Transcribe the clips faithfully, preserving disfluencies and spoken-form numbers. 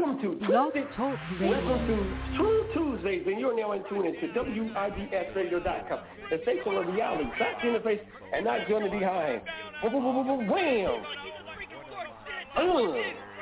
Welcome to Twisted. Welcome to True Tuesdays, and you're now in tune into W I B S radio dot com, the station of reality, back in the face, and not joining behind. Wham! Uh.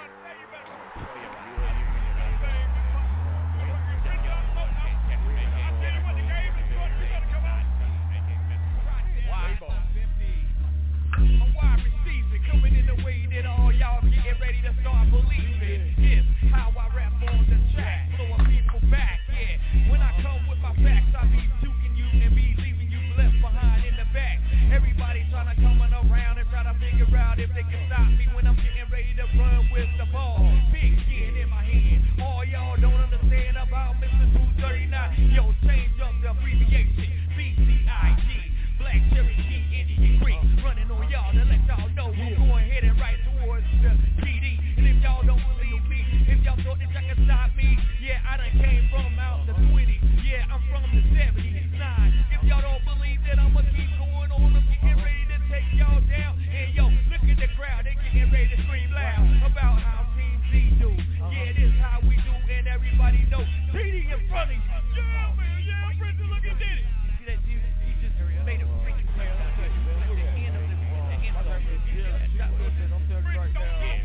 Coming in the way that all y'all getting ready to start believing. It's how I rap on the track, blowing people back, yeah. When I come with my facts, I be juking you and be leaving you left behind in the back. Everybody trying to come around and try to figure out if they can stop me when I'm getting ready to run with the ball. Big skin in my hand. All y'all don't understand about Mister two thirty-nine. Yo, change up the abbreviation. B C I G. Black Cherokee Indian Creek. Running on y'all to let y'all know I'm going ahead and right towards the P D. And if y'all don't believe me, if y'all thought that y'all can stop me, yeah, I done came from out the twenties. Yeah, I'm from the seventies. Nah, if y'all don't believe that I'ma keep going on, I'm getting ready to take y'all down. And yo, look at the crowd, they getting ready to scream loud about how Team Z do. Yeah, this how we do, and everybody know P D in front of you. Yeah, man, yeah, Prince, look at this. You see that, dude? He just made a freaking play on the end of the, the end of the service. Yeah, I'm telling you right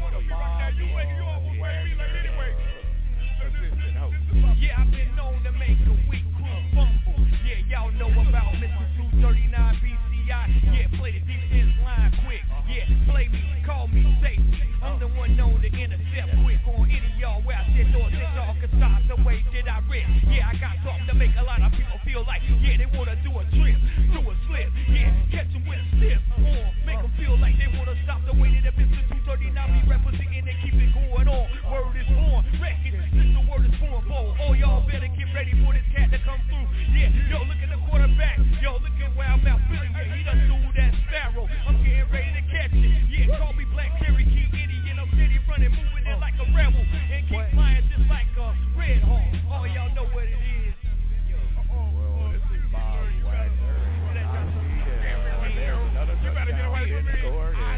now. Yeah, I've been known to make a weak crew fumble. Yeah, y'all know about Mister two thirty-nine B C I. Yeah, play the defense line quick. Yeah, play me, call me safety. I'm the one known to intercept quick on any of y'all where I sit or that y'all can stop the way that I rip. Yeah, I got something to make a lot of people feel like, yeah, they wanna do a trip, do a slip. Yeah, catch them with a stiff or make them feel like they wanna stop the way that Mister two thirty-nine be representing and keep it going on. Word is born, record, since the word is born, bold. All y'all better get ready for this cat to come through. Yeah, yo, look at the quarterback. Yo, look at where I'm out Philly. Yeah, he done threw that sparrow. I'm getting ready to catch it. Yeah, call me Black Cherokee Indian. I'm steady running, moving in like a rebel. And keep flying just like a Red Hawk. All y'all know what it is. Well, this is Bob Wagner. You better get away from me.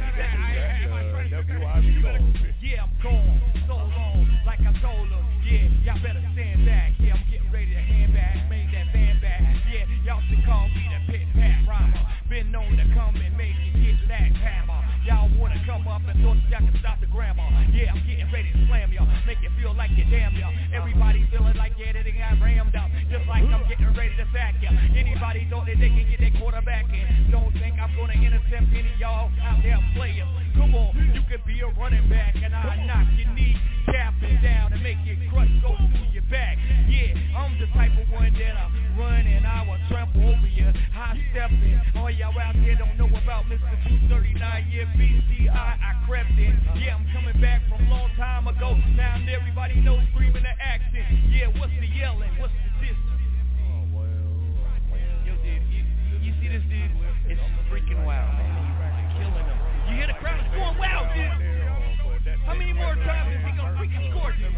W I B S. Yeah, I'm gone so long, like I told them. Yeah, y'all better stand back. Yeah, I'm getting ready to hand back, make that band back. Yeah, y'all should call me the pit pat rhymer. Been known to come and make it get that hammer. Y'all wanna come up and thought y'all can stop the grandma. Yeah, I'm getting ready to slam y'all, make it feel like you damn y'all. Everybody feeling like yeah, they got rammed up, just like I'm getting ready to sack ya. Anybody thought that they can get their quarterback in? Don't think I'm gonna intercept any of y'all out there players. Come on, you could be a running back and I knock your knee, cap it down and make your crutch go through your back. Yeah, I'm the type of one that I run and I will trample over you, high stepping. All y'all out there don't know about Mister two thirty-nine, yeah, B C I, I crept in. Yeah, I'm coming back from a long time ago. Now everybody knows screaming the action. Yeah, what's the yelling? What's the distance? Yo, dude, you, you see this dude? It's freaking wild, man. He's killing them. You hear the crowd? It's going wild, dude. How many more times is he gonna freaking score, dude?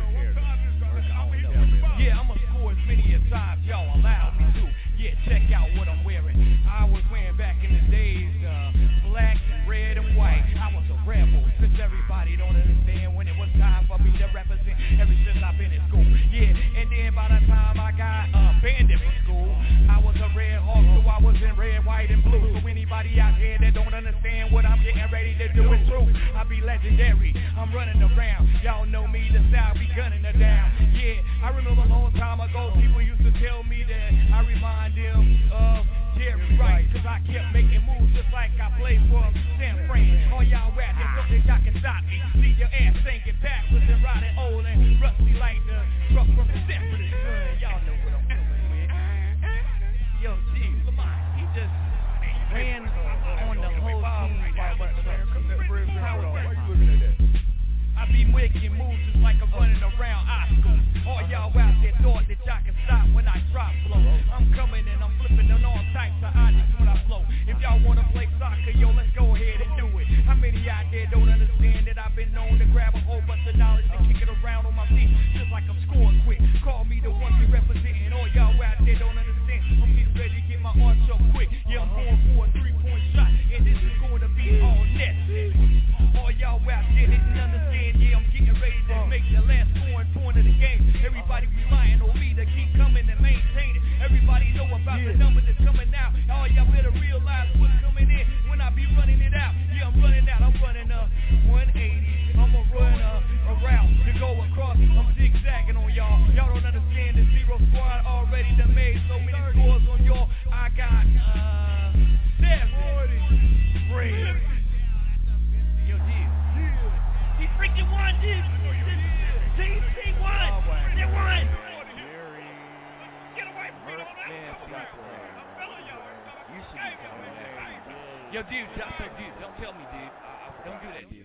Yeah, I'm gonna score as many as times y'all allow me to. Yeah, check out what I'm wearing. I was wearing back in the days, uh, black and red and white. I was a rebel, since everybody don't understand when it was time for me to represent ever since I've been in school. Yeah, and then by the time I got uh, abandoned from school, I was a red hawk, so I was in red, white, and blue. So anybody out here that don't understand what I'm getting ready to do is true. I be legendary, I'm running around. Y'all know me, the style be gunning her down. Yeah, I remember a long time ago, people used to tell me that I remind them of Jerry Rice, cause I kept making moves just like I played for San Fran. All y'all rapping, so that y'all can stop me. See your ass singing backwards and riding old and rusty like the truck from Stanford. Y'all know what I'm doing with. Yo, G, Lamont, he just ran on the whole team by himself. I be making moves just like I'm running around Oscar. All y'all out there thought that y'all can stop when I drop flow. I'm coming and I'm flipping on all types of objects when I flow. If y'all wanna play soccer, yo, let's go ahead and do it. How many out there don't understand that I've been known to grab a whole bunch of knowledge and kick it around on my feet just like I'm scoring quick? Call me the one we representing. All y'all out there don't understand. I'm getting ready to get my arch up quick. Yeah, I'm going for a three-point shot, and this is going to be all net. All y'all out there didn't understand. Yeah, I'm getting ready to make the last realize what's coming in when I be running it out. Yeah, I'm running out, I'm running a one eighty. I'ma run a, a route to go across. I'm zigzagging on y'all. Y'all don't understand the Zero Squad already done made so many scores on y'all. I got uh seven rings. Yo, dude. He freaking won, dude. He, he won. They won. Get away from me. You should be coming back. Yo, dude, don't, dude, don't tell me, dude. Don't do that, dude.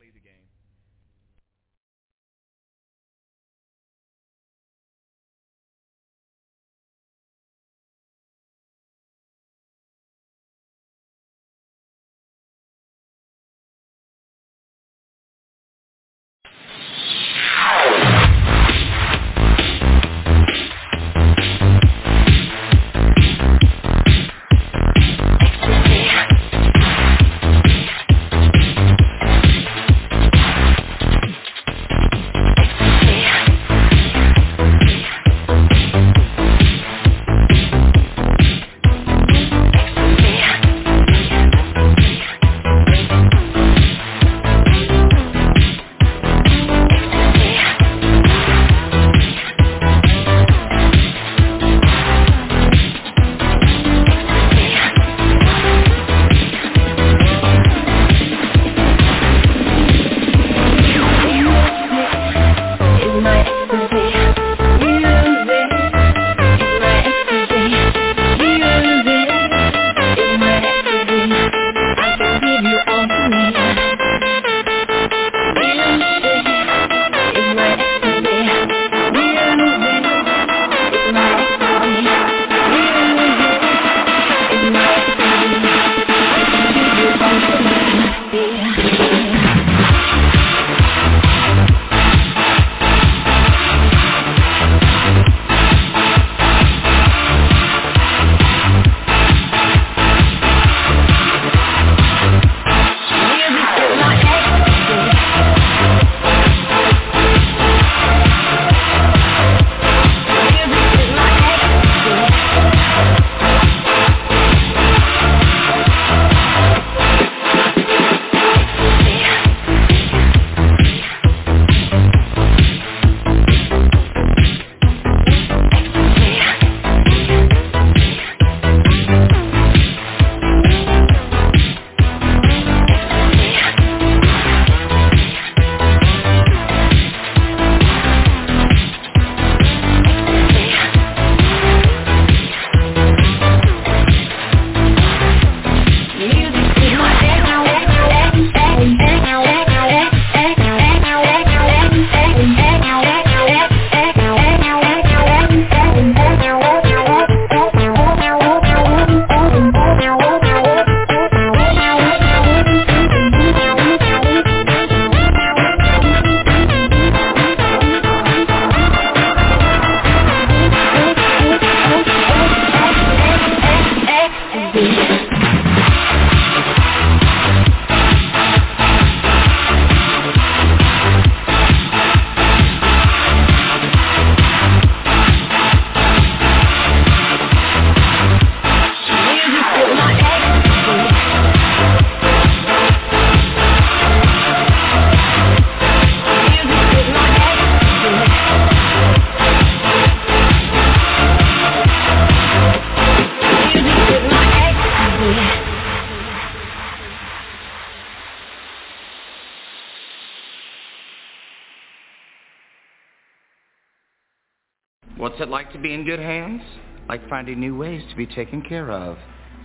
What's it like to be in good hands? Like finding new ways to be taken care of.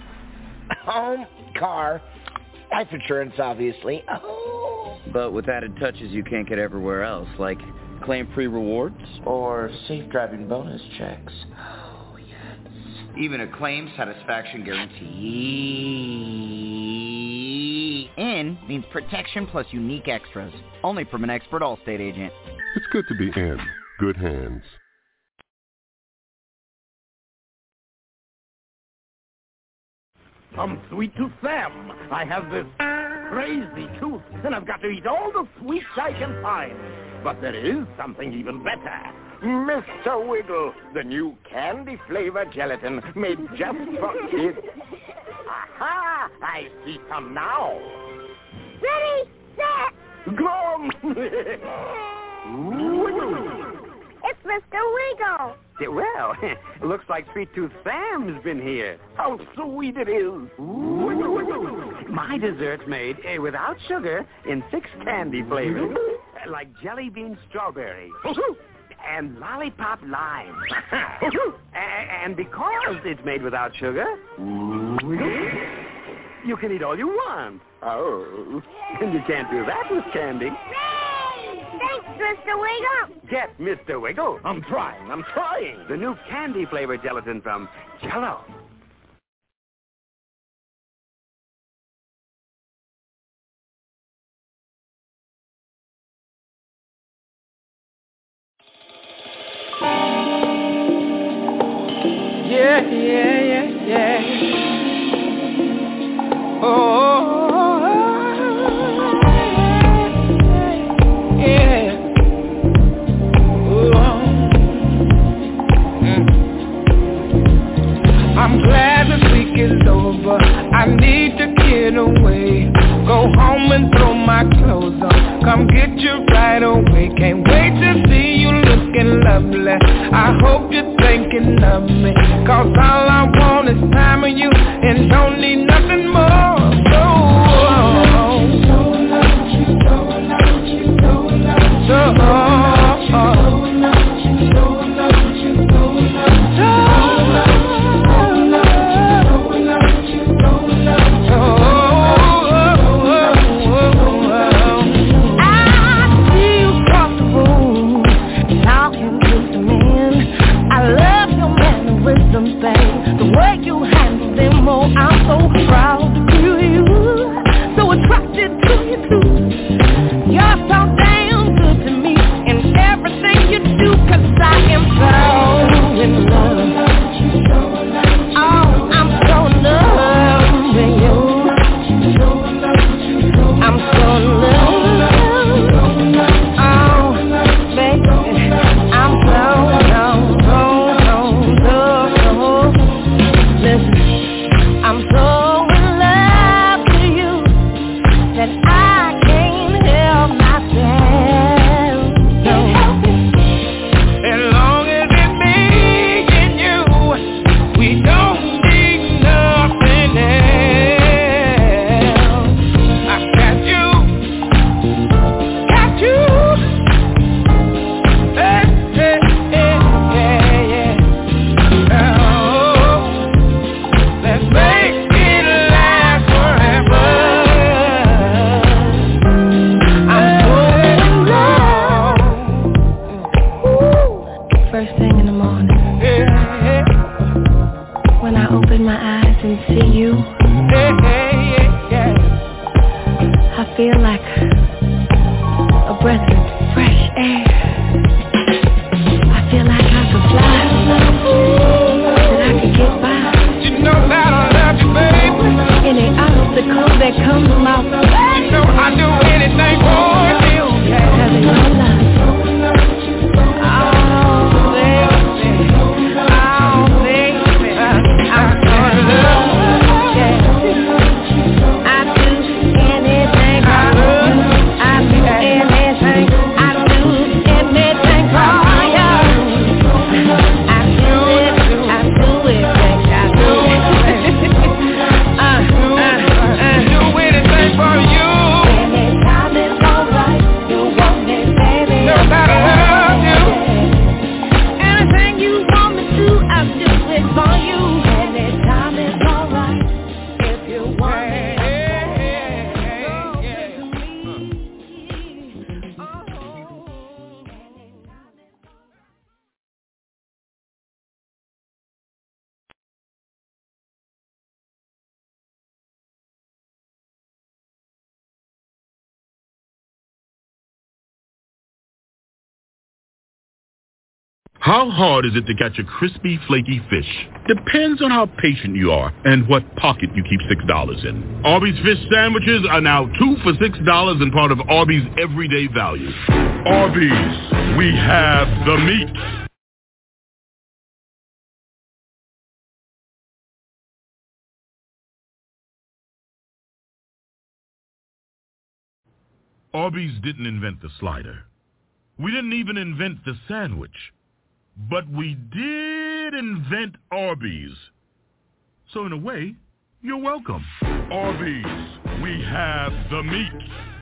Home, car, life insurance, obviously. Oh. But with added touches you can't get everywhere else, like claim-free rewards? Or safe driving bonus checks. Oh, yes. Even a claim satisfaction guarantee. N means protection plus unique extras. Only from an expert Allstate agent. It's good to be in good hands. From Sweet Tooth Sam, I have this crazy tooth, and I've got to eat all the sweets I can find. But there is something even better. Mister Wiggle, the new candy-flavored gelatin made just for kids. Ha! I see some now. Ready, set, Go! it's Mister Wiggle. Well, looks like Sweet Tooth Sam's been here. How sweet it is. My dessert's made uh, without sugar in six candy flavors, uh, like jelly bean strawberry and lollipop lime. A- and because it's made without sugar, you can eat all you want. Oh, and you can't do that with candy. Yay! Thanks, Mister Wiggle. Get Mister Wiggle. I'm trying. I'm trying. The new candy-flavored gelatin from Jell-O. Yeah, yeah, yeah, yeah. Oh, yeah. Oh, mm. I'm glad this week is over. I need to get away. Go home and throw my clothes on. Come get you right away. Can't wait to see you looking lovely. I hope you're thinking of me, 'cause all I want is time with you and don't need nothing more. So, so, the way you handle them, oh, I'm so proud to be you, so attracted to you too. You're so damn good to me in everything you do, 'cause I am so in love. Oh, I'm so in love with you. I'm so in love. Oh, baby, I'm so, so, so, so, so. Listen, I'm so in love with you that I can't help myself. Can't help it. As long as it's me and you, we don't need nothing else. I got you, got you. Hey, hey, hey, yeah, yeah. Oh. Let's make it last forever. I'm so in love. Ooh. First thing in the morning, yeah, yeah. When I open my eyes and see you, yeah, yeah, yeah. I feel like a breath of fresh air. I feel like I could fly, that I could get by. You know that I love you, baby. Any obstacle that comes my way, you know I'd do anything for you. Having your love. Oh, baby. Oh, baby. I'm so in love. Yeah. I do anything for you. I do anything. I do anything for you. I do it. I do it, baby. I do it. Uh, uh, uh, do anything for you. Anytime it's alright, you want it, baby. Know that I love you. Anything you want me to, I'll do it for you. Anytime it's alright, if you want it. How hard is it to catch a crispy, flaky fish? Depends on how patient you are and what pocket you keep six dollars in. Arby's fish sandwiches are now two for six dollars and part of Arby's everyday value. Arby's, we have the meat. Arby's didn't invent the slider. We didn't even invent the sandwich. But we did invent Arby's. So in a way, you're welcome. Arby's, we have the meat.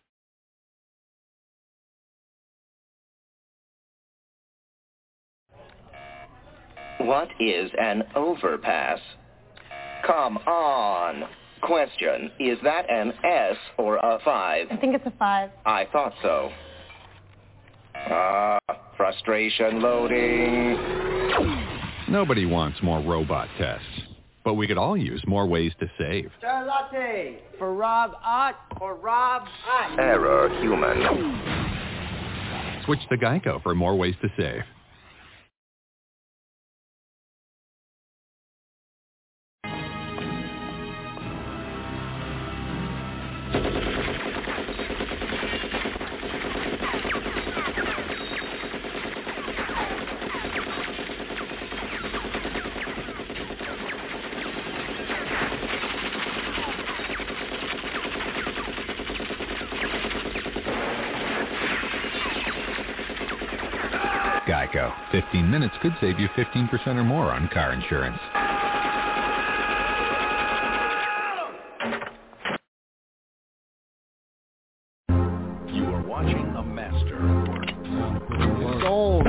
What is an overpass? Come on. Question, is that an S or a five? I think it's a five. I thought so. Ah, uh, frustration loading. Nobody wants more robot tests, but we could all use more ways to save. Sir latte for Rob Ott or Rob Ott. Error human. Switch to Geico for more ways to save. Geico. fifteen minutes could save you fifteen percent or more on car insurance. You are watching a master. Sold.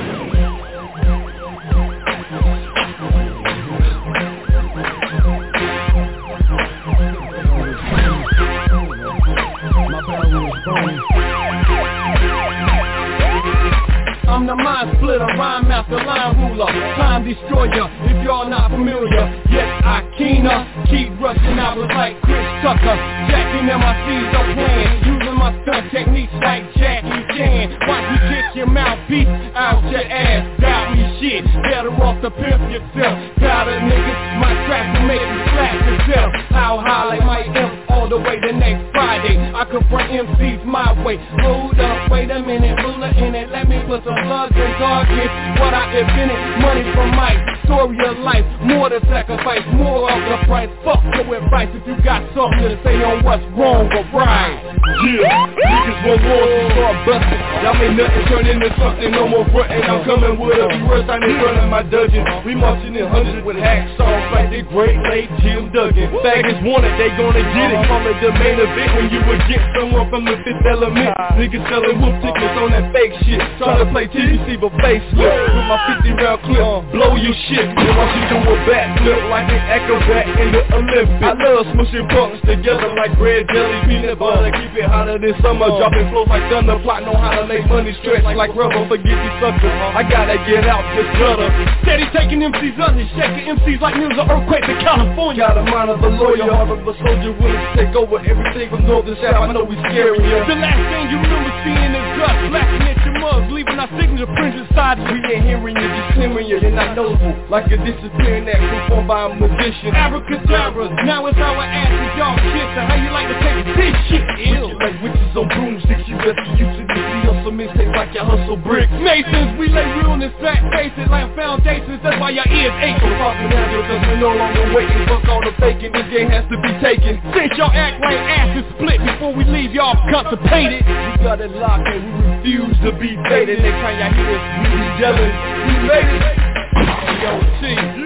I'm the mind splitter, rhyme master, line ruler, time destroyer, if y'all not familiar. Yes, I keener, keep rushing, I was like Chris Tucker, jacking M I Cs up playing, using my stunt techniques like Jackie Chan. Watch me kick your mouthpiece out your ass, doubt me shit, better off to pimp yourself. Got a niggas, my trap will make you slap yourself. How high like my imp all the way to next Friday. I confront M Cs my way. Hold up, wait a minute, ruler in it, let me put some slugs and targets. What I invented, money from Mike, story of life, more to sacrifice, more of the price. Fuck your advice if you got something to say on what's wrong or right. Yeah, niggas want war to start busting. Y'all make nothing turn into something, no more frontin'. I'm coming with a few words, I'm in front of my dungeon. We marching in hundreds with hacksaws like the great late Jim Duggan. Faggots want it, they gonna get it. Call it the main event when you would get someone from the fifth element. Niggas selling whoop tickets on that fake shit, trying to play T V C but facelift. With my fifty round clip, blow your shit. And watch you do a backflip like an acrobat in the Olympics. I love smushing punks together like bread, jelly, peanut butter. Keep it hotter than summer, dropping flows like thunder. Plotting on how to make money stretch like rubber. Forget these suckers, I gotta get out this gutter. Steady taking M Cs under, shaking M Cs like news of earthquake in California. Got a mind of a lawyer, heart of a soldier, willing to take over everything from north to south. I know we scary, yeah. The last thing you remember seeing is us blasting at your mugs, leaving our signature prints inside you. We ain't hearing you, just clearing you, you're not noticeable. Like a disappearing act performed by a magician. Abracadabra, now it's our asses, y'all kiss. And how you like to take this shit ill? Like witches on broomsticks, you better use it. We hustle mistakes like you hustle bricks. Masons, we lay realness, fat faces like foundations. That's why your ears ache. So poppin' out because we no longer waiting. Fuck all the faking, this game has to be taken. Since y'all act like asses split before we leave, y'all constipated. We got it locked and we refuse to be faded. Next time y'all hear us, we be yelling, we made it. Yo, T,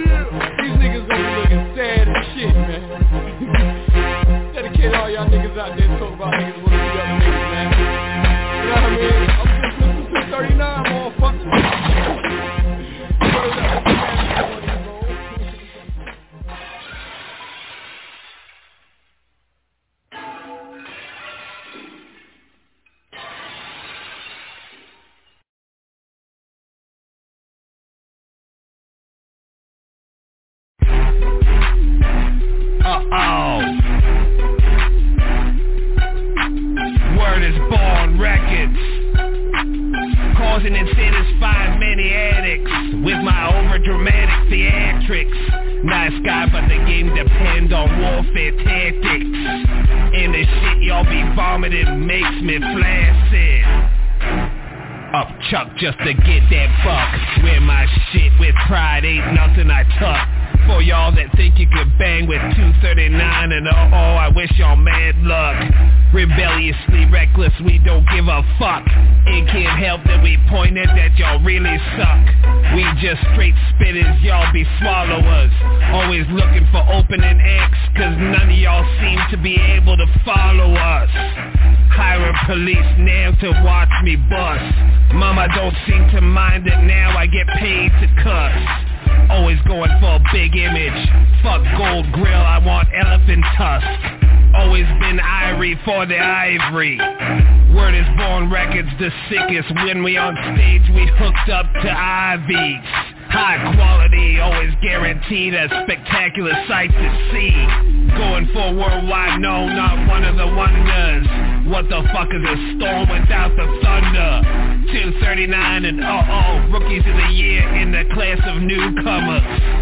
these niggas gonna be looking sad as shit, man. Dedicate all y'all niggas out there talk about niggas wanna be other niggas, man. You know what I mean? I'm just listening to thirty-nine, motherfucker. Uh-oh. Word is born records, causing and satisfying many addicts with my overdramatic theatrics. Nice guy, but the game depend on warfare tactics. And the shit y'all be vomiting makes me flaccid. Up Chuck just to get that buck. Wear my shit with pride, ain't nothing I tuck. For y'all that think you could bang with two thirty-nine and oh oh, I wish y'all mad luck. Rebelliously reckless, we don't give a fuck. It can't help that we pointed that y'all really suck. We just straight spitters, y'all be swallowers. Always looking for opening acts, cause none of y'all seem to be able to follow us. Hire police now to watch me bust. Mama don't seem to mind it now, I get paid to cuss. Always going for a big image. Fuck gold grill, I want elephant tusk. Always been irie for the ivory. Word is Born Records the sickest. When we on stage we hooked up to I Vs. High quality, always guaranteed a spectacular sight to see. Going for worldwide, no, not one of the wonders. What the fuck is a storm without the thunder? two thirty-nine and uh-oh, rookies of the year in the class of newcomers.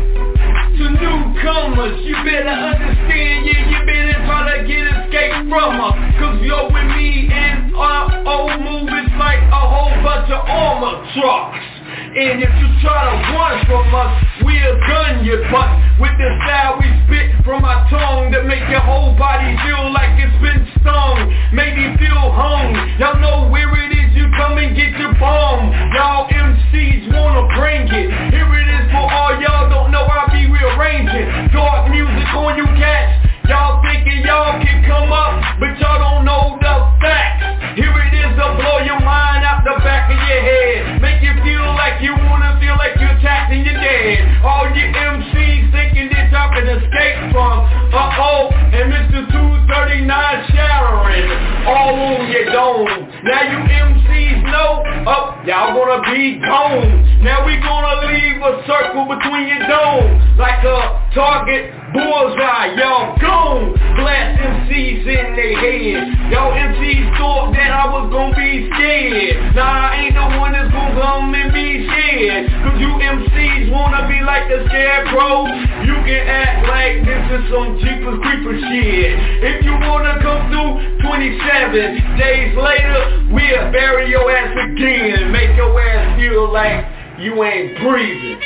To newcomers, you better understand, yeah, you better try to get escape from her. Cause you're with me and our old movies like a whole bunch of armor trucks. And if you try to run from us, we'll gun your butt with the style we spit from our tongue that make your whole body feel like it's been stung. Maybe feel hung. Y'all know where it is, you come and get your bomb. Y'all M Cs wanna bring it. Here it is for all y'all don't know, I'll be rearranging dark music on you cats. Y'all thinking y'all can come up, but y'all don't know the facts. Here it is to blow your mind out the back of your head. Make you feel like you wanna feel like you're taxing your dad. All your M Cs thinking that y'all can escape from uh-oh, and Mister two thirty-nine shattering all on your dome. Now you M Cs know, up, oh, y'all gonna be gone. Now we gonna leave a circle between your dome, like a target bullseye, y'all gone. Blast M Cs in their head. Y'all M Cs thought that I was gonna be scared. Nah, I ain't the one that's gonna come and be scared. Cause you M Cs wanna be like the scarecrow. You can act like this is some Jeepers Creepers shit. If you wanna come through twenty-seven days later, we'll bury your ass again. Make your ass feel like you ain't breathing.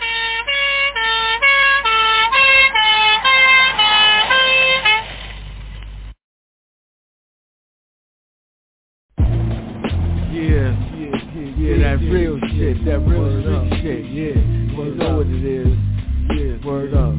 Yeah, yeah, yeah, yeah, that real shit, that real street shit, yeah, you know what it is, yeah, word up.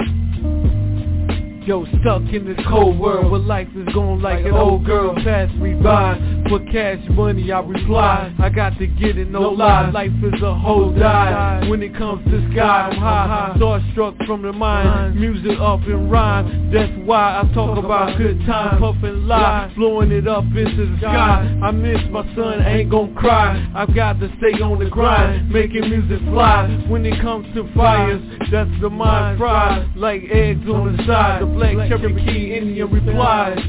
Yo, stuck in this cold world where life is going like an old girl, pass me by. For cash money I reply, I got to get it, no lie. Life is a whole die. When it comes to sky, I'm high, starstruck from the mind. Music up and rhyme, that's why I talk about good time. Puff and lie, blowing it up into the sky. I miss my son, I ain't gon' cry. I've got to stay on the grind, making music fly. When it comes to fires, that's the mind fry. Like eggs on the side, the black Cherokee Indian replies.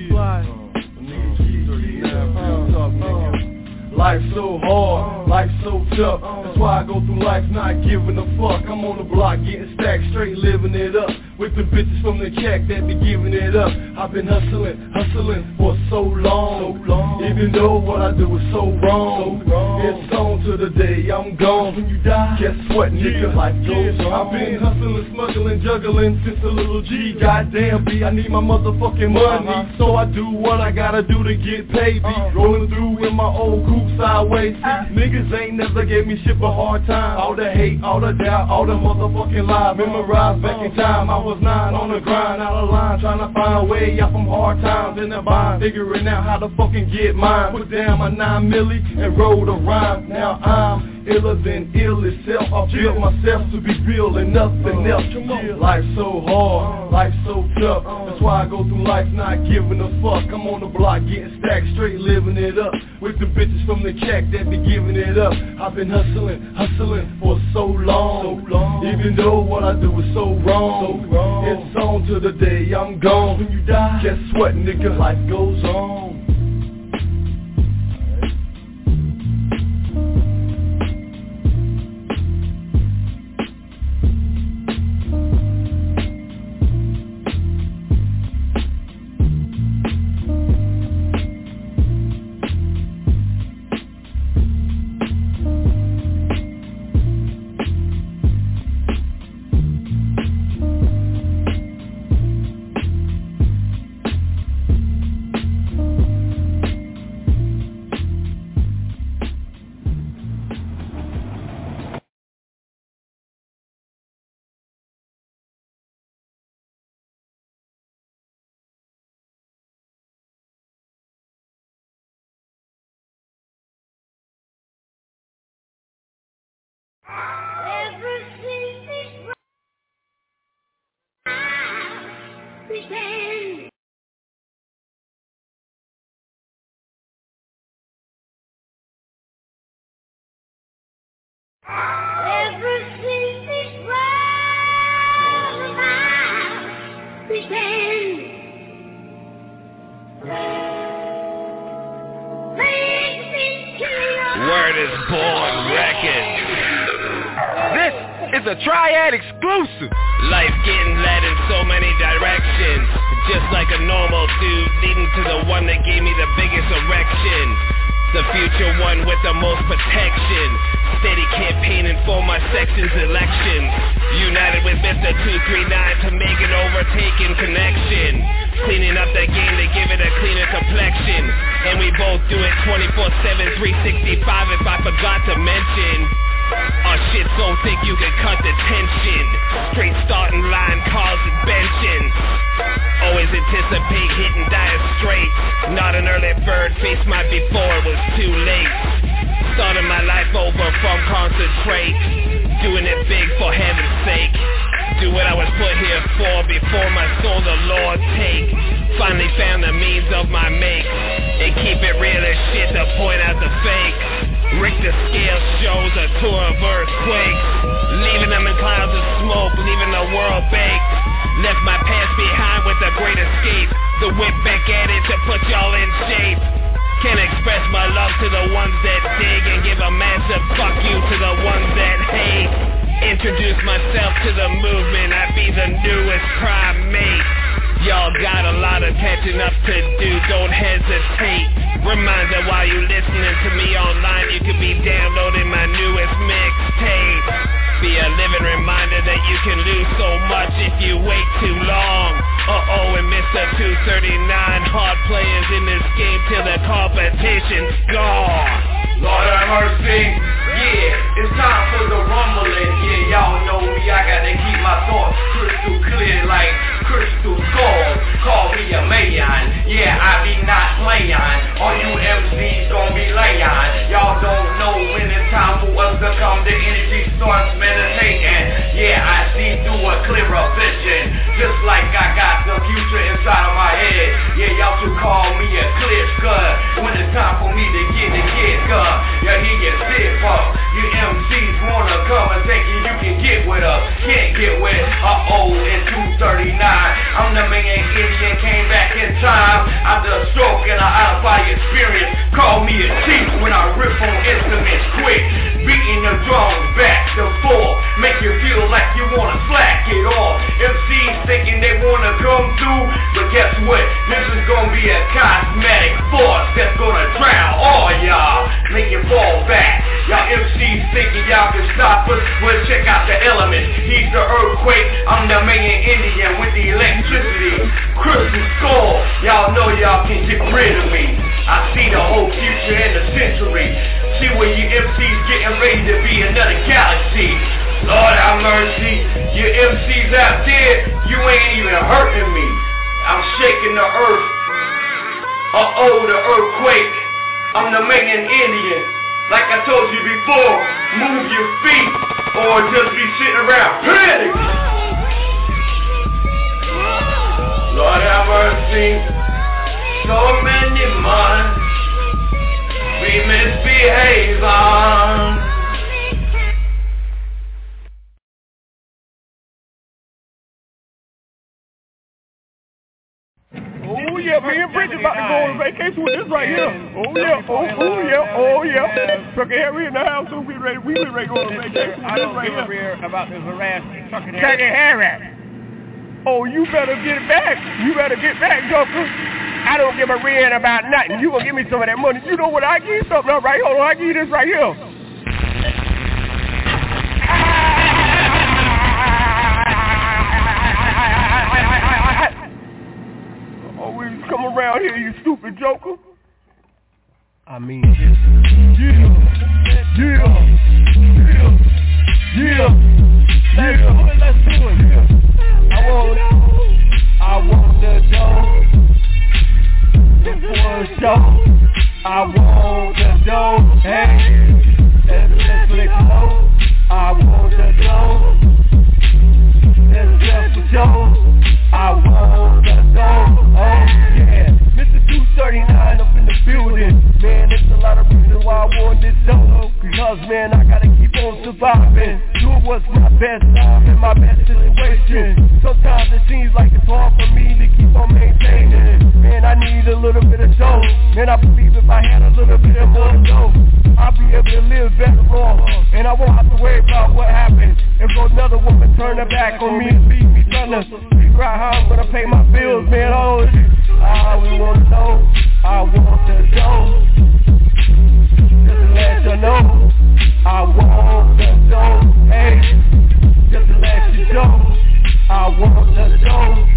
Life so hard, life so tough. That's why I go through life not giving a fuck. I'm on the block getting stacked, straight living it up. With the bitches from the check that be giving it up. I've been hustling, hustling for so long, so long. Even though what I do is so wrong, so wrong. It's on to the day I'm gone. When you die, guess what, nigga, life goes on. I've been hustling, smuggling, juggling since a little G. Goddamn B, I need my motherfucking money. Uh-huh. So I do what I gotta do to get paid. Be uh-huh. rolling through in my old coupe sideways. Uh-huh. Niggas ain't never gave me shit but hard time. All the hate, all the doubt, all the motherfucking lies. Memorized back in time, I was nine on the grind, out of line, trying to find a way out from hard times in the bind, figuring out how to fucking get mine. Put down my nine milli and wrote a rhyme. Now I'm iller than ill itself. I built myself to be real and nothing else. Life's so hard, life's so tough. That's why I go through life not giving a fuck. I'm on the block getting stacked, straight living it up. With the bitches from the check that be giving it up. I've been hustling, hustling for so long, so long. Even though what I do is so wrong, so wrong. It's on to the day I'm gone. When you die, guess what, nigga, life goes on. Word is Born Records. This is a Triad exclusive. Life getting led in so many directions, just like a normal dude leading to the one that gave me the biggest erection. The future one with the most protection, steady campaigning for my section's elections. United with Mister two three nine to make an overtaking connection, cleaning up that game to give it a cleaner complexion. And we both do it twenty-four seven, three sixty-five if I forgot to mention. Our shit so thick you can cut the tension. Straight starting line calls and benching. Always anticipate hitting dire straight. Not an early bird, face my before it was too late. Starting my life over from concentrate. Doing it big for heaven's sake. Do what I was put here for before my soul the Lord take. Finally found the means of my make. And keep it real as shit to point out the fake. Richter scale shows a tour of earthquakes, leaving them in clouds of smoke, leaving the world baked. Left my past behind with a great escape. The whip back at it to put y'all in shape. Can't express my love to the ones that dig, and give a massive fuck you to the ones that hate. Introduce myself to the movement, I be the newest primate. Y'all got a lot of catching up to do, don't hesitate. Reminder while you listening to me online, you could be downloading my newest mixtape. Be a living reminder that you can lose so much if you wait too long. Uh-oh, and Mister two thirty-nine, hard players in this game till the competition's gone. Lord have mercy, yeah, it's time for the rumbling. Yeah, y'all know me, I gotta keep my thoughts crystal clear like crystal skulls. Call me a man, yeah, I be not playing. All you M Cs gon' be laying. Y'all don't know when it's time for us to come. The energy starts meditating. Yeah, I see through a clearer vision, just like I got the future inside of my head. Yeah, y'all should call me a clear cut when it's time for me to get the kid cut. Yeah, he gets sick up. You M Cs wanna come and think you can get with us. Can't get with uh-oh in two thirty-nine. I'm the main Indian, came back in time. After a stroke and an out-of-body experience. Call me a chief when I rip on instruments quick. Beating the drums back to forth. Make you feel like you wanna slack it off. M Cs thinking they wanna come through, but guess what? This is gonna be a cosmetic force that's gonna drown all y'all. Make you fall back. Y'all M Cs thinking y'all can stop us. Well, check out the elements. He's the earthquake. I'm the main Indian with the electricity. Crystal skull. Y'all know y'all can get rid of me. I see the whole future in the century. See where you M Cs getting ready to be another galaxy. Lord have mercy. You M Cs out there, you ain't even hurting me. I'm shaking the earth. Uh-oh, the earthquake. I'm the main Indian. Like I told you before, move your feet or just be sitting around panic. Lord have mercy. So many months we misbehave on. Oh yeah, me and Bridget about to go on vacation with this right here. Oh yeah, oh, oh yeah, oh yeah. Trucker Harry in the house, so we ready, we ready to go on vacation with this right here. About this harassment, Trucker Harry. Oh, you better get back. You better get back, Joker. I don't give a rear about nothing. You gonna give me some of that money. You know what? I give you something up right here. Hold on, I give you this right here. Always come around here, you stupid Joker. I mean, yeah, yeah, yeah, yeah, yeah. Let's do it. Yeah. I want, I want the dough. For a show, I want the dough. Hey, let's, let's flick low. I man, I gotta keep on surviving. Doing what's my best time in my best situation. Sometimes it seems like it's hard for me to keep on maintaining. Man, I need a little bit of dough. Man, I believe if I had a little bit of more dough, I'll be able to live better off. And I won't have to worry about what happens if another woman turn her back on me and leave me trying to figure out how I'm gonna pay my bills, man. Oh, I wanna know, I want the dough. Just to let you know, I want the dough. Hey, just to let you know, I want the dough.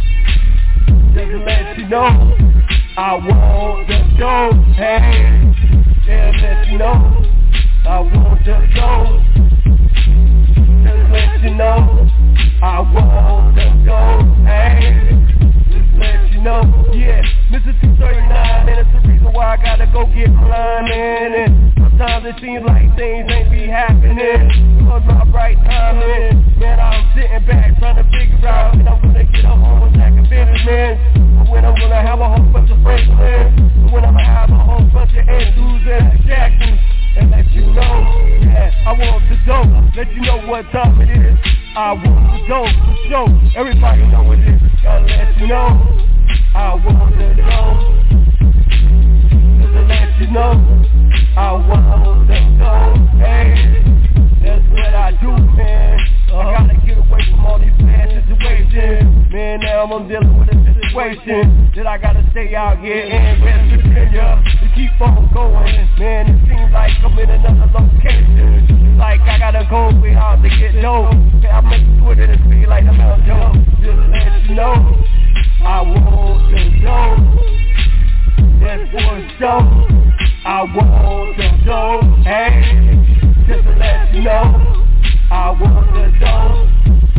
Just to let you know, I want the dough. Hey, just let you know, I want the dough. Just let you know, I want the dough. Hey, just let you know, yeah. Mister two thirty-nine, man, it's the reason why I gotta go get mine, man. And sometimes it seems like things ain't be happening. Cause my right time, man. Man, I'm sitting back trying to figure out when I'm gonna get a home stack of Benjamin. When I'm gonna have a whole bunch of Franklin. When I'm gonna have a whole bunch of Andrews and Jacksons. And let you know, yeah, I want the dough. Let you know what time it is. I want the dough, for sure. Everybody know what it is. Gotta let you know, I want the dough. Just to let you know, I want the dough. Hey, that's what I do, man. Uh-huh. I gotta get away from all these bad situations. Man, now I'm dealing with a situation that I gotta stay out here in West Virginia to keep on going. Man, it seems like I'm in another location. Like I gotta go way out to get dough. I make sure that it feel like I'm out dough. Just to let you know, I want the dough. That's for sure. I want the dough. Hey, just to let you know, I want the dough.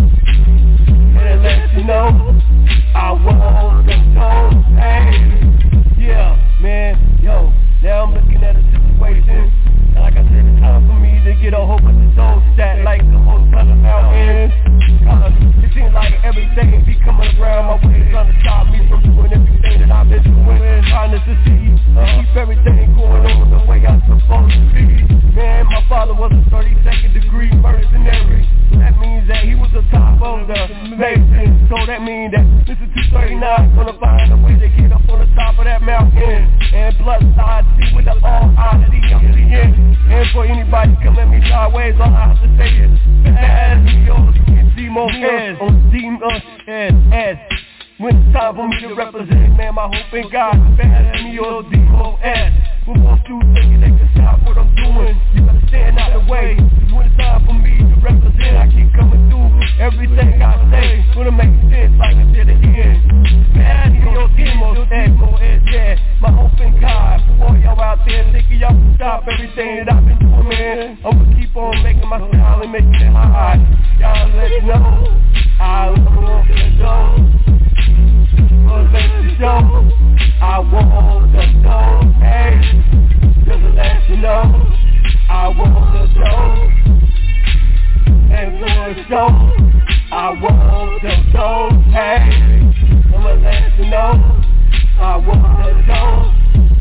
And to let you know, I want the dough. Hey, yeah, man, yo. Now I'm looking at a situation. And like I said, it's time for me to get a whole bunch of dough stacked like the whole ton of mountains. Cause it seems like everything be coming around my way, trying to stop me from doing everything that I've been doing. Trying to succeed, uh, keep everything going on the way I'm supposed to be. Man, my father was a thirty-second degree mercenary. That means that he was the top of the nation. So that means that Mister two thirty-nine is gonna find a way to get up on the top of that mountain. And plus I see with the all honesty I'm seeing. And for anybody come at me sideways, all I have to say is bad me on D-Mo S on D-Mo S. When it's time for me to represent, man, my hope in God, bad me on D-Mo S. When most dudes thinking they can stop what I'm doing, you gotta stand out the way. Cause when it's time for me to represent, I keep coming through. Everything I say, gonna make sense like I did again. Bad me on D-Mo S, yeah. My hope in God, for all y'all out there thinking y'all can stop everything that I've been doing, man. I'm gonna keep on making my style and making it hot. Y'all let me know, I want the dough. Gonna let you know, I want the dough. Hey, just to let you know, I want the dough. And for a show, I want the dough. Hey, I'm gonna let you know, I want the dough.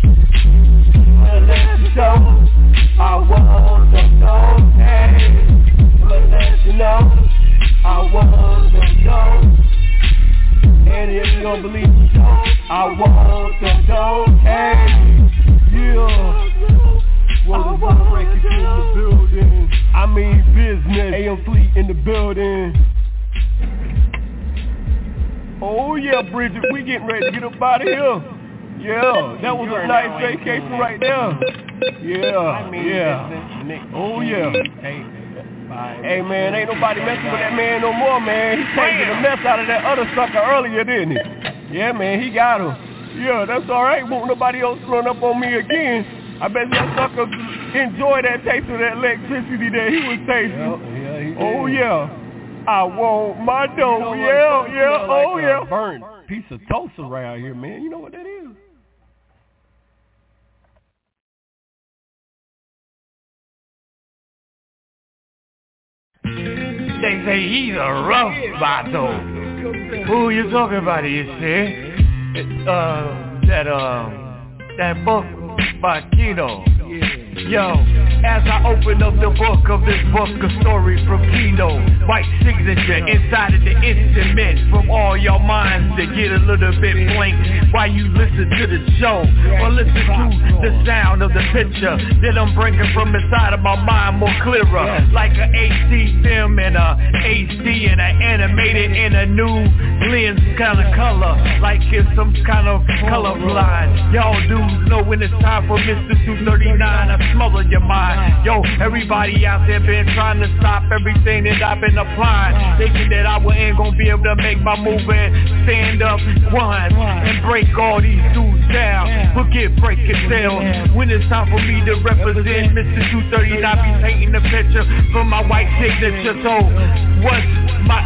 I'm gonna let you know, I want the dough. Hey, I'm gonna let you know, I want the dough. And if you don't believe me, I want the dough. Hey, yeah. Well, the one breaking in the building. I mean business. A M Fleet in the building. Oh yeah, Bridget, we getting ready to get up out of here. Yeah, that was a nice vacation right there. Yeah, yeah. Oh yeah. Hey man, ain't nobody messing with that man no more, man. He taking the mess out of that other sucker earlier, didn't he? Yeah, man, he got him. Yeah, that's alright. Won't nobody else run up on me again. I bet that sucker enjoy that taste of that electricity that he was tasting. Yeah, yeah, he did. Oh yeah. I want my dough. You know yeah, yeah, you know, like oh yeah. Burnt piece of toast around here, man. You know what that is? They say he's a rough vato. Who you talking about, you see? Uh, that, uh, that book by Kino. Yo, as I open up the book of this book of stories from Kino, white signature inside of the instrument from all your minds to get a little bit blank while you listen to the show or listen to the sound of the picture that I'm bringing from inside of my mind more clearer, like an H D film and a H D and an animated in a new lens kind of color, like it's some kind of color blind. Y'all dudes know when it's time for Mister two thirty-nine, I smother your mind. Yo, everybody out there been trying to stop everything that I've been applying, thinking that I ain't gonna be able to make my move and stand up one and break all these dudes down. Forget break it down. When it's time for me to represent Mister two thirty-nine, be painting the picture from my white signature. So what's my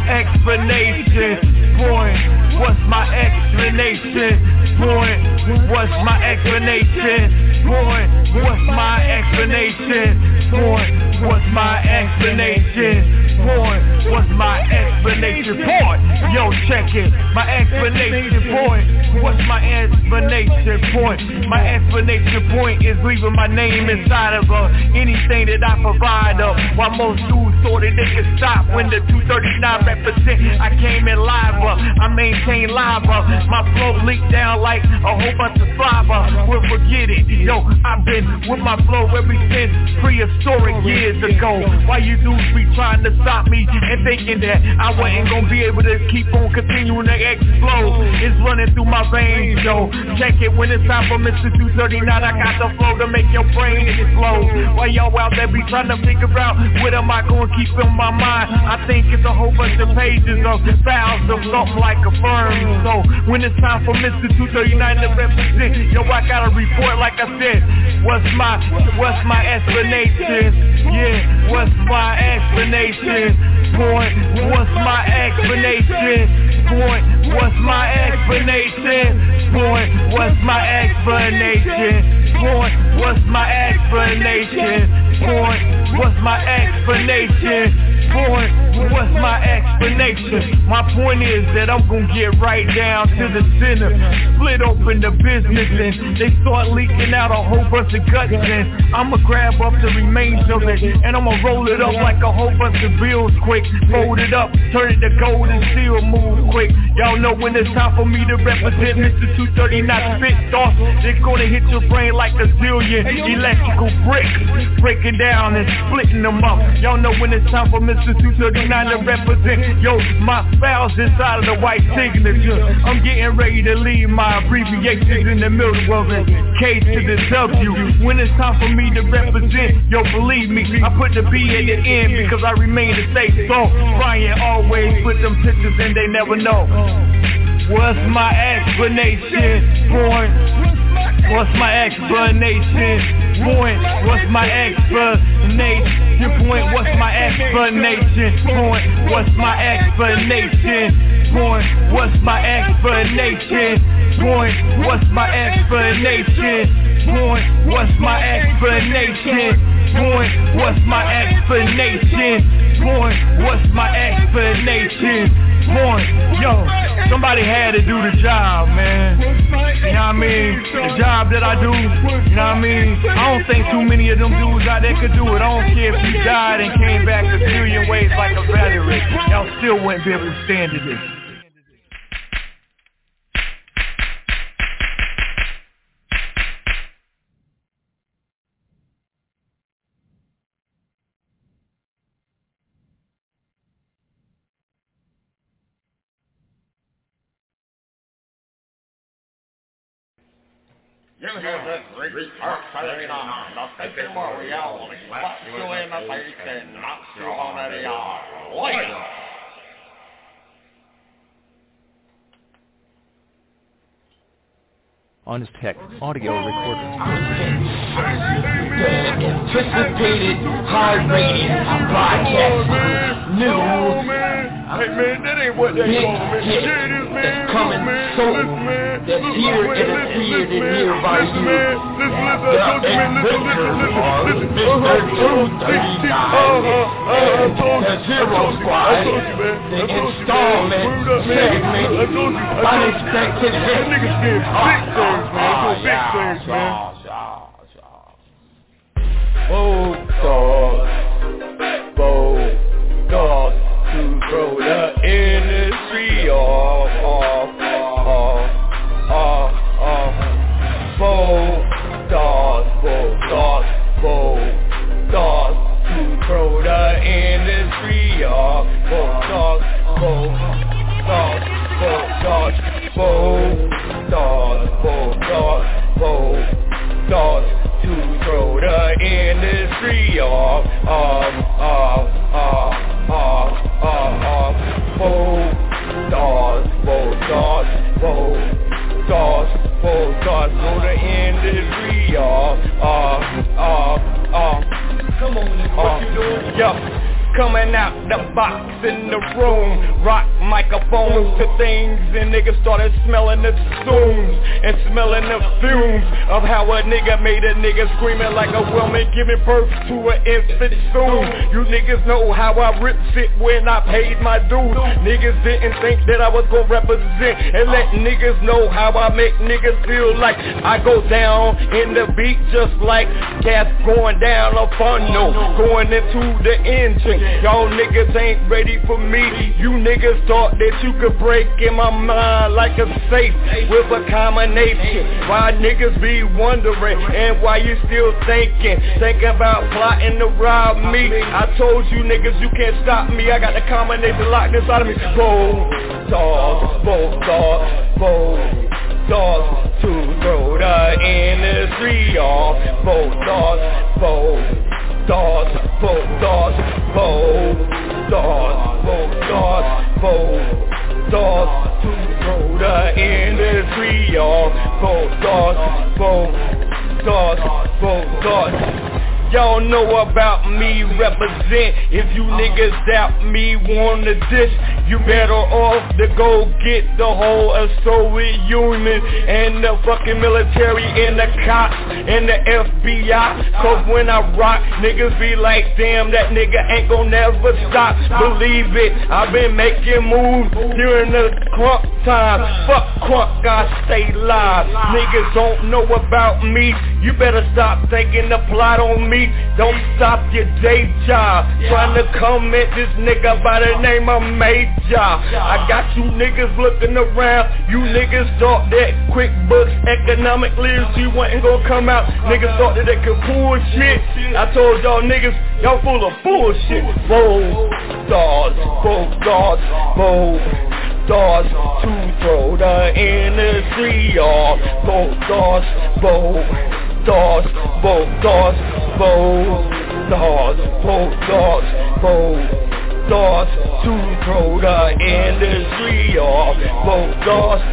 explanation? Point, what's my explanation? Point, what's my explanation? Point, what's my explanation? Point, what's my explanation? Point, what's my explanation? Point, yo, check it. My explanation point, what's my explanation point? My explanation point is leaving my name inside of uh, anything that I provide. Uh, while most dudes thought that they could stop when the two thirty-nine represent, I came in live. Uh, I maintain live. Uh, my flow leaked down like a whole bunch of saliva. Well, forget it. Yo, I've been with my flow ever since prehistoric years ago. Why you dudes be trying to stop me and thinking that I wasn't gonna be able to keep on continuing to explode? It's running through my veins, yo. Check it when it's time for Mister two thirty-nine. I got the flow to make your brain explode. While y'all out there be trying to figure out what am I gonna keep in my mind, I think it's a whole bunch of pages of files of something like a firm. So when it's time for Mister two thirty-nine to represent, yo, I gotta report like I said. What's my, what's my explanation? Yeah, what's my explanation? Point, what's my explanation? Point, what's my explanation? Point, what's my explanation? Point, what's my explanation? Point, what's my explanation? Point, what's my explanation? My point is that I'm gonna get right down to the center, split open the business and they start leaking out a whole bunch of guts and I'ma grab up the remains of it and I'ma roll it up like a whole bunch of bills quick, fold it up, turn it to gold and still move quick. Y'all know when it's time for me to represent Mister two thirty-nine spit thoughts, they're gonna hit your brain like a zillion electrical bricks, breaking down and splitting them up. Y'all know when it's time for Mister two thirty-nine to represent, yo, my files inside of the white signature. I'm getting ready to leave my abbreviations in the middle of it, K to the W. When it's time for me to represent, yo, believe me, I put the B at the end because I remain to say so. Brian always put them pictures and they never know. What's my explanation? Point. What's my explanation? Point. What's my explanation? Point. What's my explanation? Point. What's my explanation? Point. What's my explanation? Point. What's my explanation? Point. What's my explanation? Point. What's my explanation? Point. What's my explanation? Point. Yo, somebody had to do the job, man. You know what I mean? The job that I do, you know what I mean? I don't think too many of them dudes out there could do it. I don't care if you died and came back a million ways like a veteran. Y'all still wouldn't be able to stand to this. On his tech audio recorder. Anticipated, high-rated, broadcast new. Hey man, that ain't what they call me. Shit is man. That's coming soon. That's here and it's here and nearby you. Listen, man. Listen, listen. I told you, man. Listen, listen, listen. Mister two thirty-nine. Uh-huh. I told you. The Zero Squad. I told you, man. The installment segment. I told you. Unexpected hit. That nigga's getting big things, man. Doing big things, man. Yo. Coming out the box in the room, rock microphones to things, and niggas started smelling the fumes and smelling the fumes of how a nigga made a nigga screaming like a woman giving birth to an infant soon. You niggas know how I ripped it when I paid my dues. Niggas didn't think that I was gonna represent and let niggas know how I make niggas feel like I go down in the beat just like gas going down a funnel, going into the engine. Y'all niggas ain't ready for me. You niggas thought that you could break in my mind like a safe with a combination. Why niggas be wondering and why you still thinking, thinking about plotting to rob me. I told you niggas you can't stop me. I got the combination locked inside of me. Bold dogs, bold dogs, bold dogs to throw the industry off. Bold dogs, bold dogs, bold dogs, bold dogs, bold dogs, bold dogs to throw the industry off. Bold dogs, bold dogs, bold dogs. Y'all know about me, represent. If you niggas doubt me, wanna dish, you better off to go get the whole Soviet Union and the fucking military and the cops and the F B I. Cause when I rock, niggas be like, damn, that nigga ain't gon' never stop. Believe it, I've been making moves during the crunk time. Fuck crunk, I stay live. Niggas don't know about me. You better stop thinking the plot on me. Don't stop your day job trying to come at this nigga by the name of Major. I got you niggas looking around. You niggas thought that QuickBooks economic literacy wasn't gonna come out. Niggas thought that they could pull shit. I told y'all niggas, y'all full of bullshit. Bold dogs, bold dogs, bold dogs to throw the industry off. Bold dogs, bold dogs, bold dogs, bold dogs, bold dogs, bold dogs to throw the industry off. Bold dogs,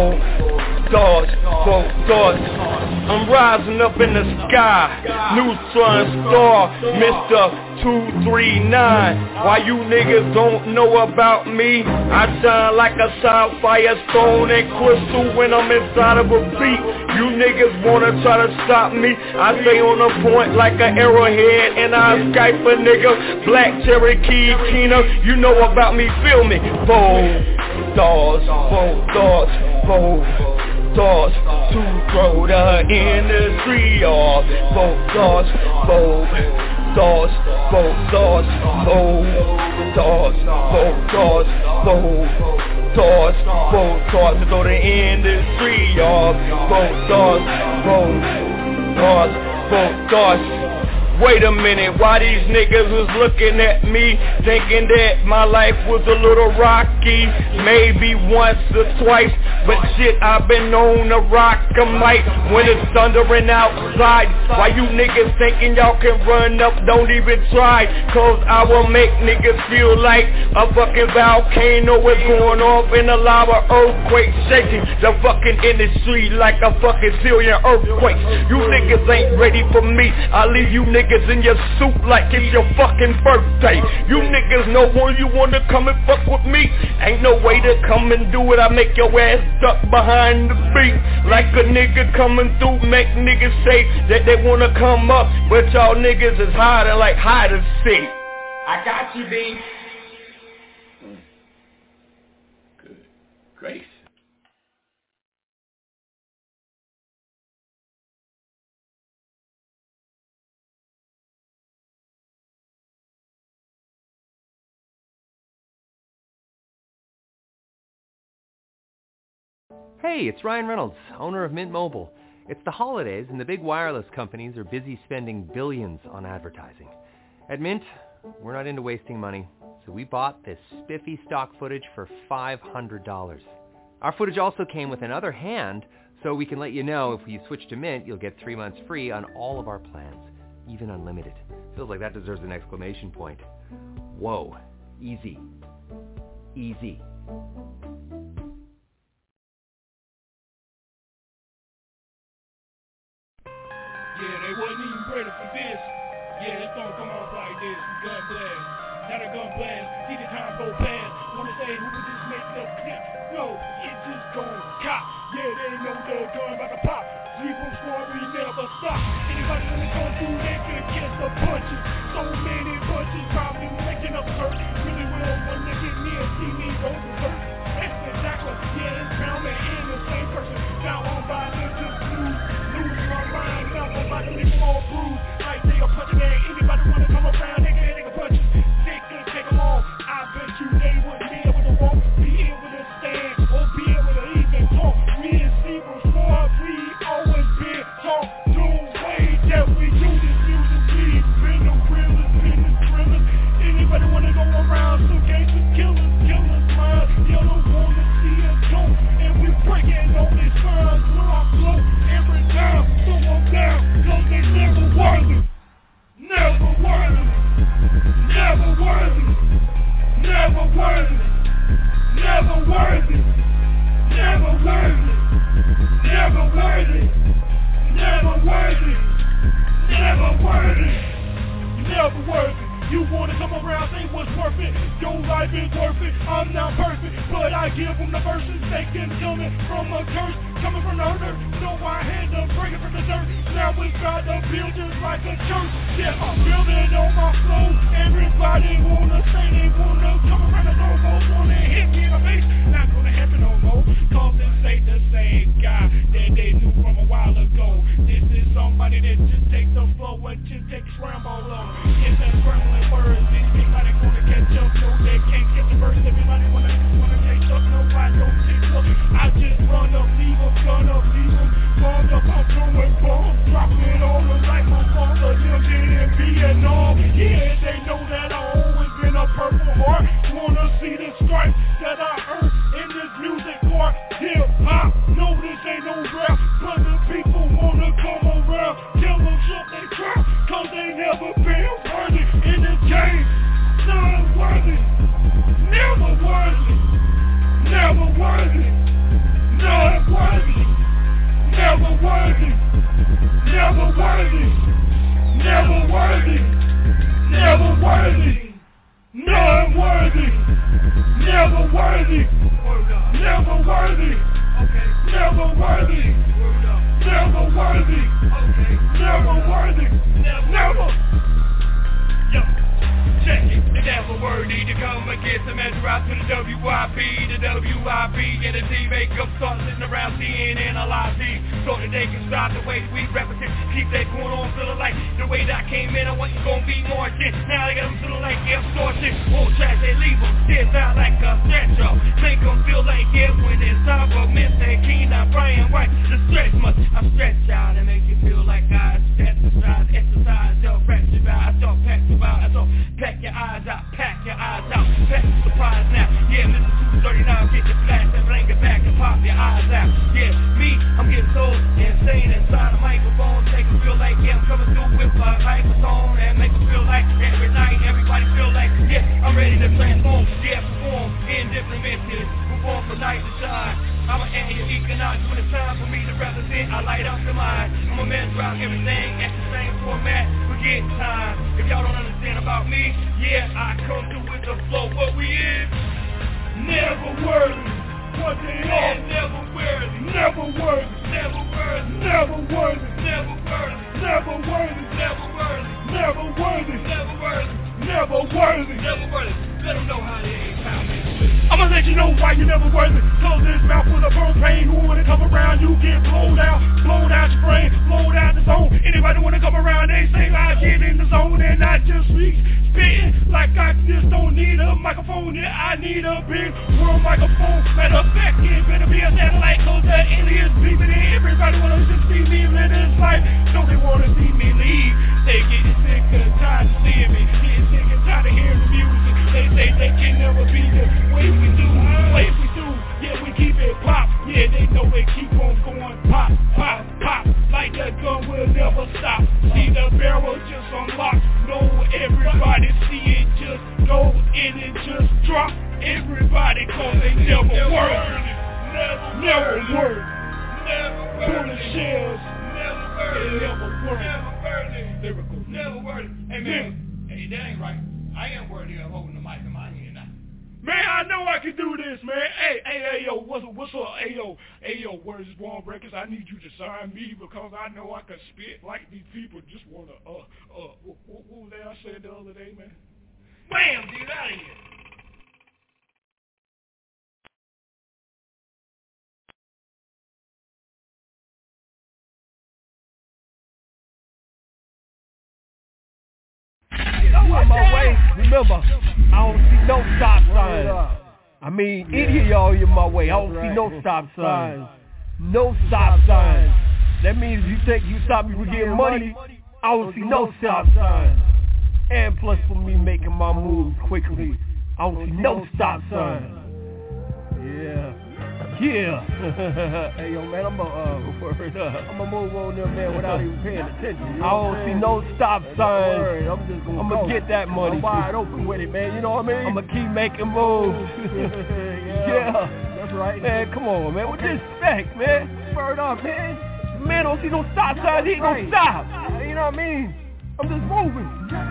bold dogs, bold dogs. I'm rising up in the sky, neutron star, Mister two three nine. Why you niggas don't know about me? I shine like a sapphire, stone and crystal when I'm inside of a beat. You niggas wanna try to stop me? I stay on a point like an arrowhead and I Skype a nigga. Black Cherokee, Kina, you know about me, feel me. Bold dogs, bold dogs, bold dogs to throw the industry off. Bold dogs, bold dogs, bold dogs, bold dogs, bold dogs, bold dogs, bold dogs to throw the industry off. Bold dogs, bold dogs, bold dogs. Wait a minute, why these niggas was looking at me, thinking that my life was a little rocky? Maybe once or twice, but shit, I've been known to rock a mic when it's thundering outside. Why you niggas thinking y'all can run up, don't even try, cause I will make niggas feel like a fucking volcano is going off in a lava earthquake, shaking the fucking industry like a fucking Syrian earthquake. You niggas ain't ready for me, I leave you niggas in your soup like it's your fucking birthday. You niggas know when you wanna come and fuck with me, ain't no way to come and do it. I make your ass duck behind the beat like a nigga coming through. Make niggas say that they wanna come up, but y'all niggas is hiding like hide and seek. I got you, B. Good grace. Hey, it's Ryan Reynolds, owner of Mint Mobile. It's the holidays and the big wireless companies are busy spending billions on advertising. At Mint, we're not into wasting money, so we bought this spiffy stock footage for five hundred dollars. Our footage also came with another hand, so we can let you know if you switch to Mint, you'll get three months free on all of our plans, even unlimited. Feels like that deserves an exclamation point. Whoa, easy, easy. Yeah, they wasn't even ready for this. Yeah, it's gonna come off like this. got a gun blast. See the time go fast. Wanna say who would just make the clip? No, it just gon' cop. Yeah, they know the gun about to pop. Sleep on squad, we never stop. Anybody wanna go through, they can catch the punches. So many punches, probably making up hurt. Really will wanna get me and see me go berserk. That's exactly, yeah, it's Pound Man and the same person. Now I'm by to just lose, lose my mind. Now I'm about to leave them all bruised. Like they a punching man. Anybody wanna come around, they can, they can punch us. They can take them all. I bet you they wouldn't be able to walk, be able to stand, or be able to even talk. We in Zebra Squad, we always been taught the way that we do this music. We've been the realest, been the thrillers. Anybody wanna go around, some gangsters, killers, killers, mind. You don't wanna see us go, and we breaking all these signs. When I flow every time, throw them down, cause they never worthy. Never worthy. Never worthy. Never worthy. Never worthy. Never worthy. Never worthy. Never worthy. Never worthy. Never worthy. You wanna come around, say what's worth it. Your life is worth it. I'm not perfect, but I give them the verses. They can coming from a curse, coming from the hurt. So I had to bring it from the dirt. Now it's about to build just like a church. Yeah, I'm building on my flow. Everybody wanna say they wanna come around the door, folks wanna hit me in the face. Not gonna happen no more. Cause this ain't the same guy that they knew from a while ago. This is somebody that just takes the flow and just takes scramble on. It's that scrambling words. Anybody wanna catch up, no, they can't get the verse. Everybody wanna wanna catch up, nobody don't take up. I just run up, leave them, gun up, leave them. Bombed up, I'm throwing bombs, dropping it all like my father them did in Vietnam. Yeah, they know that I always been a purple heart. Wanna see the stripes that I earned in this music part. Hip hop, no, this ain't no rap, but the people wanna come around. Tell them shut they trap, cause they never been worthy in this game. Not worthy, never worthy, never worthy, not worthy, never worthy, never worthy, never worthy, never worthy, not worthy, never worthy, never worthy, never worthy, never worthy, never worthy, never. Yo, check it. They never worthy to come and get some measure out to the W I P, the W I P, and the D make up start sitting around seeing and a lot of D. So that they can stop the way we represent. Keep that going on, feeling like the way that I came in, I wasn't gonna be more intense. Now they got them feeling like extortion. Won't trash, they leave them, still sound like a stretch up. Make them feel like it when it's time for Mister Keen, I'm Brian White. The stretch much, I stretch out and make you feel like I exercise, exercise, don't practice about, I don't pack about, I don't pack your eyes out, pack your eyes out, pack the surprise now. Yeah, Mister two thirty-nine, get your flash and blink it back and pop your eyes out. Yeah, me, I'm getting so insane inside the microphone, make them feel like, yeah, I'm coming through with a microphone and make them feel like every night, everybody feel like, yeah, I'm ready to transform, yeah, perform in different methods, perform from night to shine. I'm an ant, economics when it's time for me to represent, I light up the mind. I'm a man throughout everything at the same format, forget time. If y'all don't understand about me, yeah, I come through with the flow. What we is, never worthy. What they are, never worthy. Never worthy. Never worthy. Never worthy. Never worthy. Never worthy. Never worthy. Never worthy. Never worthy. Never worthy. Never worthy. Let them know how they ain't found me. I'ma let you know why you never worthy. Cause this mouth full of propane. Who wanna come around, you get blown out. Blown out your brain, blown out the zone. Anybody wanna come around, they say I get in the zone. And I just speak, spitting like I just don't need a microphone. Yeah, I need a big world microphone. Matter of fact, it better be a satellite. Cause the aliens beeping in. Everybody wanna just see me live this life. So they wanna see me leave. They get sick and tired of seeing me. Get sick and tired of hearing the music. They say they can never be the way we do, the way we do. Yeah, we keep it pop. Yeah, they know it keep on going pop, pop, pop. Like the gun will never stop. See the barrel just unlocked. No, everybody see it just go in and just drop. Everybody cause they never work. Never, never work. Never bullet shells. Never work. Never work. Never work. Lyrical. Never work. Hey man, hey that ain't right. I ain't worried about holding the mic in my hand now. Man, I know I can do this, man. Hey, hey, hey, yo, what's what's up? Hey, yo, hey, yo, Words Born Records. I need you to sign me because I know I can spit like these people just wanna uh uh what, what was that I said the other day, man? Bam, dude, out of here. You on my way, remember, I don't see no stop signs. I mean, any of y'all in my way, I don't see no stop signs. No stop signs. That means you think you stop me from getting money, I don't see no stop signs. And plus for me making my moves quickly, I don't see no stop signs. Yeah. Yeah. Hey, yo, man, I'm a, uh, word up. I'm gonna move on there, man, without even paying attention. You know I don't see no stop signs. I'm just gonna, I'm gonna get that money. I'm wide open with it, man. You know what I mean? I'm gonna keep making moves. yeah. yeah. That's right. Man, come on, man. With respect, man. Word up, man. Man, don't see no stop signs. He ain't gonna stop. You know what I mean? I'm just moving.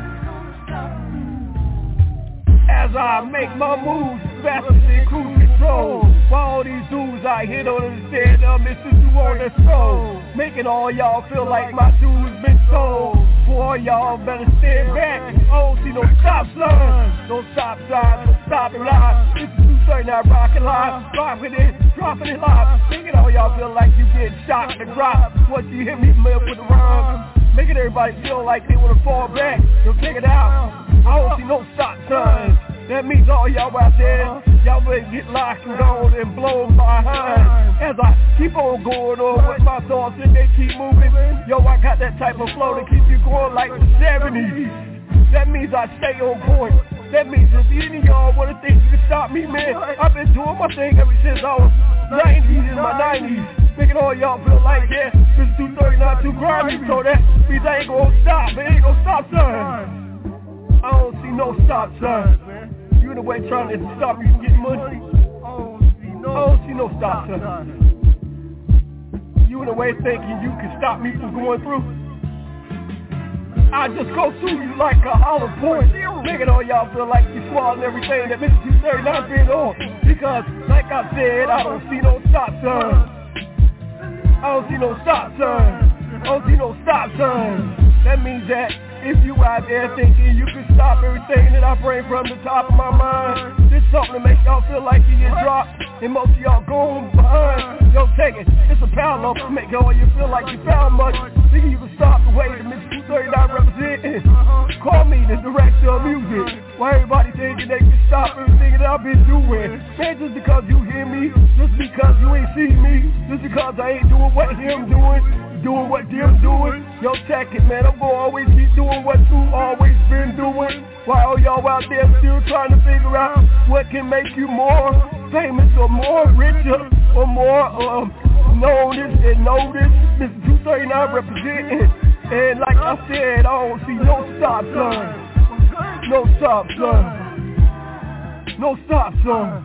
As I make my moves faster than cruise control. While all these dudes out here don't understand I'm missing you on the soul. Making all y'all feel like my dues been sold. Boy, y'all better stand back. I don't see no stop signs. No stop signs, no stopping line. This is two thirty-nine rockin' live. Dropping it, dropping it live. Making all y'all feel like you getting shot in the drop. Once you hit me with the rhymes. Making everybody feel like they wanna fall back. Yo, check it out. I don't see no stop signs. That means all y'all out there, y'all better get locked and gone and blown behind. As I keep on going on with my thoughts and they keep moving. Yo, I got that type of flow to keep you going like the seventies. That means I stay on point. That means if any of y'all wanna think you can stop me, man, I've been doing my thing ever since I was nineties in my nineties. Making all y'all feel like, yeah, this two thirty-nine too grimy, so that means I ain't gonna stop. It ain't gonna stop signs. I don't see no stop signs, man. You in the way trying to stop me from getting money. I don't see no stop signs. You in the way thinking you can stop me from going through. I just go through you like a hollow point. Making all y'all feel like you swallowing everything that Mister two thirty-nine been on. Because, like I said, I don't see no stop signs. I don't see no stop signs. I don't see no stop signs. That means that if you out there thinking you can stop everything that I bring from the top of my mind, this something to make y'all feel like you get dropped, and most of y'all going behind. Yo, take it, it's a pound loaf to make all you feel like you found much. Thinking you can stop the way that Mister two thirty-nine representing. Call me the director of music. Why everybody thinking they can stop everything that I've been doing? Man, just because you hear me, just because you ain't see me, just because I ain't doing what him doing, doing what them doing. Yo, check it, man, I'm gonna always keep doing what you always been doing. While y'all out there still trying to figure out what can make you more famous or more richer or more um, noticed and noticed. Mister two thirty-nine representing. And like I said, I don't see no stop sign. No stop sign. No stop sign.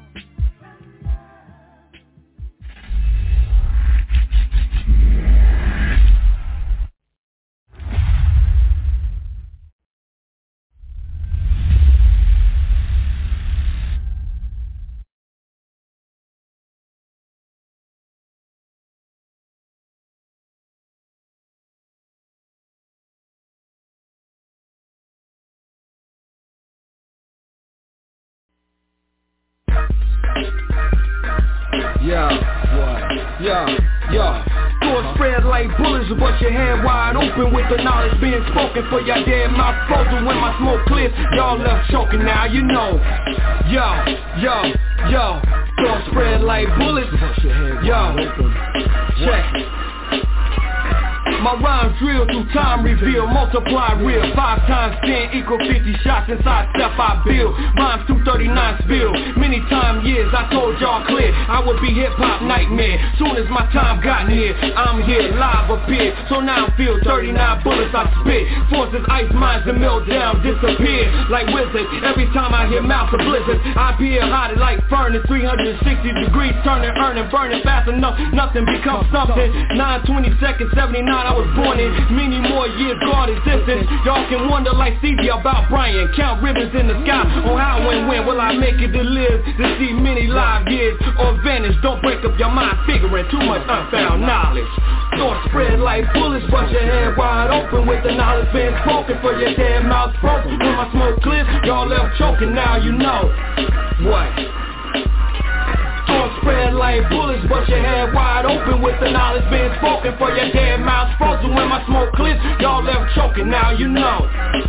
Yeah, what? Yeah, yeah. Thoughts spread like bullets, but your head wide open with the knowledge being spoken for your dead mouth frozen. When my smoke clears, y'all left choking now, you know. Yo, yo, yo. Thoughts spread like bullets. Yo, check. My rhymes drill through time reveal, multiply real. Five times ten equal fifty shots inside step I build. Rhymes two thirty-nine spill. Many time years I told y'all clear I would be hip hop nightmare. Soon as my time got here, I'm here live appear. So now I feel thirty-nine bullets I spit. Forces ice mines and melt down, disappear like wizards. Every time I hear mouths of blizzards, I appear hot like furnace. Three hundred sixty degrees turning, earning, burning fast enough. Nothing becomes something. Nine twenty seconds, seventy-nine. I was born in. Many more years God existence. Y'all can wonder like Stevie about Brian. Count ribbons in the sky on how and when will I make it to live to see many live years or vanish. Don't break up your mind figuring too much unfound knowledge. Thoughts spread like bullets, but your head wide open with the knowledge being spoken for your damn mouth frozen. When my smoke clears, y'all left choking, now you know what. Thoughts spread like bullets, but your head wide open with the knowledge being spoken for your damn mouth frozen. When my smoke clears, y'all left choking, now you know.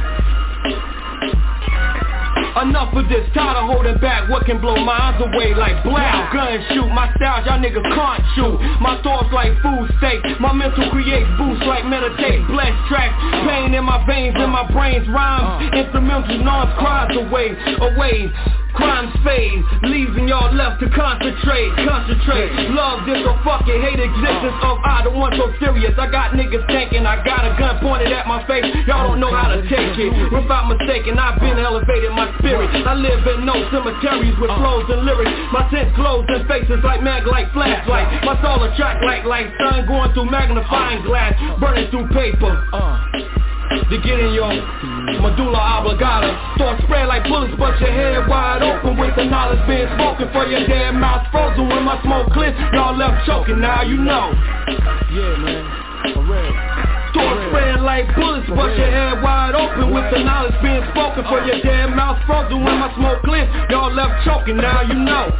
Enough of this, tired of holding back what can blow minds away like blow. Gun shoot, my styles y'all niggas can't shoot. My thoughts like food steak, my mental creates boosts like meditate. Blessed tracks, pain in my veins, in my brains, rhymes, instrumental noise cries away, away. Crimes fade, leaving y'all left to concentrate, concentrate. Love this or fucking hate existence of I, the one so serious. I got niggas thinking I got a gun pointed at my face. Y'all don't know how to take it. Without mistaking, I've been elevated my spirit. I live in no cemeteries with flows and lyrics. My sense glows in faces like mag like flashlight. My soul attract like like sun going through magnifying glass, burning through paper. To get in your medulla oblongata. Thoughts spread like bullets, but your head wide open with the knowledge being spoken for your damn mouth frozen. When my smoke clears, y'all left choking, now you know. Yeah, man, for real. Thoughts spread like bullets, but your head wide open with the knowledge being spoken for your damn mouth frozen. When my smoke clears, y'all left choking, now you know.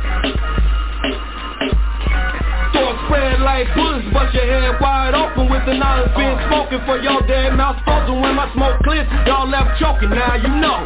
Thoughts spread like bullets, but your head wide open with the knowledge being spoken for your damn mouth frozen. When my smoke clears, y'all left choking, now you know.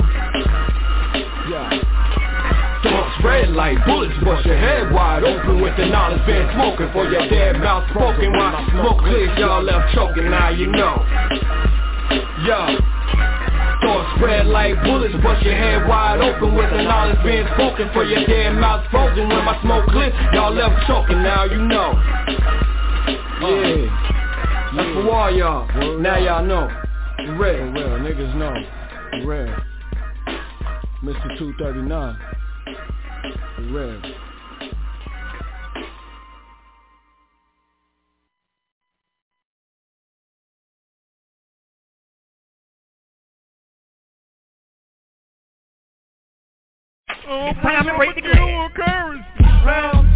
Yeah. Thoughts spread like bullets, but your head wide open with the knowledge being spoken for your damn mouth spoken. When my smoke clears, y'all left choking, now you know. Yeah. Thoughts spread like bullets, but your head wide open with the knowledge being spoken for your damn mouth frozen. When my smoke clears, y'all left choking, now you know. Yeah, that's for all y'all. Now y'all know. For real, real, niggas know. For real. Mister two thirty-nine. For real. Oh, time to break the girl curves. Round.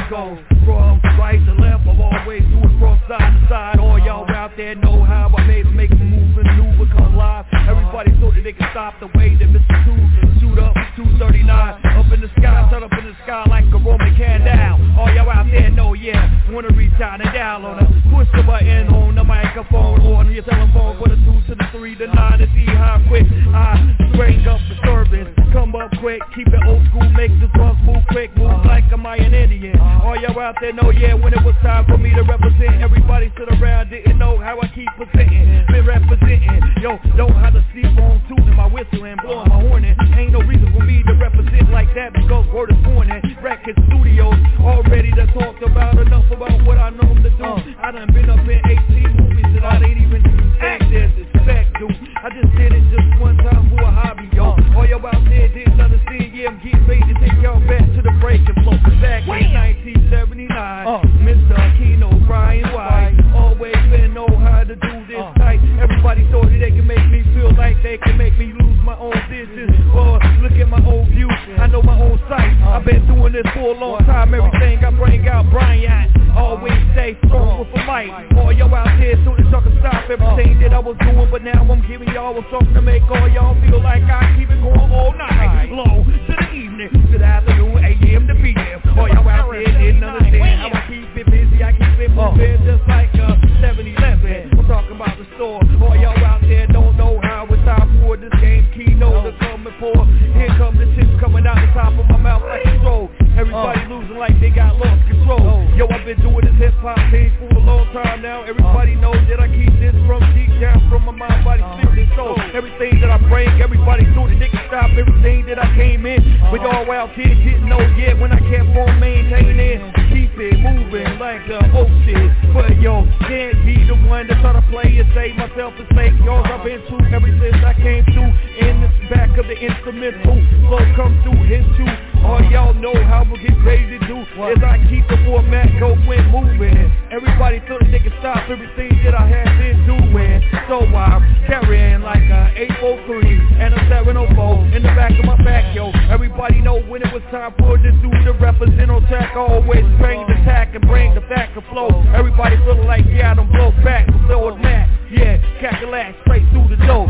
go from right to left, I'm always doing from side to side. All y'all out there know how I made make a move and maneuver, come live. Everybody thought that they could stop the way that Mister Two shoot up two thirty-nine up in the sky, shut up in the sky like a Roman candle. All y'all out there know, yeah, wanna reach out and dial on us. Push the button on the microphone or on your telephone for the two to the three to nine to see how quick I bring up the service. Come up quick, keep it old school, make the drums move quick, move like a Mayan Indian. All y'all out there know, yeah, when it was time for me to represent, everybody stood around, didn't know how I keep presenting, been representing. Yo, don't have to sleep on tooting my whistle and blowing my horn in. Ain't no reason for me to represent like that because word is born in record studios already that talked about enough about what I know to do. I done been up in eighteen movies that I ain't even think there's respect to. I just did it just one time for a hobby, yo. All y'all out there didn't understand, yeah, I'm getting ready to take y'all back to the breaking flow. Back in nineteen seventy-nine, uh, Mister Keno, Brian White, always been know how to do this uh, tight. Everybody thought that they can make me feel like they can make me lose my own business. Or look at my own view, I know my own sight. I've been doing this for a long time, everything I bring out, Brian. Always stay strong with a mic. All y'all out there so that y'all can stop everything that I was doing, but now I'm giving y'all something to make all y'all feel like I keep it going all night long to the evening, to the afternoon, A M to P M. All y'all out there didn't understand how I keep it busy, I keep it moving just like a seven eleven. I'm talking about the store. All y'all out there don't know how it's time for this game Keno to come and pour. Here come the chips coming out the top of my mouth like a stroke. Everybody losing like they got lost control. Yo, I've been doing this hip-hop thing for a long time now. Everybody knows that I keep this from deep down from my mind, body, spirit, and soul. Everything that I bring, everybody thought that they can stop everything that I came in. But y'all out there didn't know yet when I kept on maintaining. Keep it moving like the ocean. But yo, can't be the one to try to play and say myself is fake. Y'all I've been through ever since I came through in the back of the instrumental. Flow come through, hit you. All y'all know how we get ready to do as I keep the format going moving. Everybody thought that they could stop everything that I had been doing. So I'm carrying like a eight oh three and a seven oh four in the back of my back, yo. Everybody know when it was time for this dude to represent on track. I always bring the tack and bring the back and flow. Everybody feeling like, yeah, I don't blow back, so it's that. Yeah, cackalack straight through the door.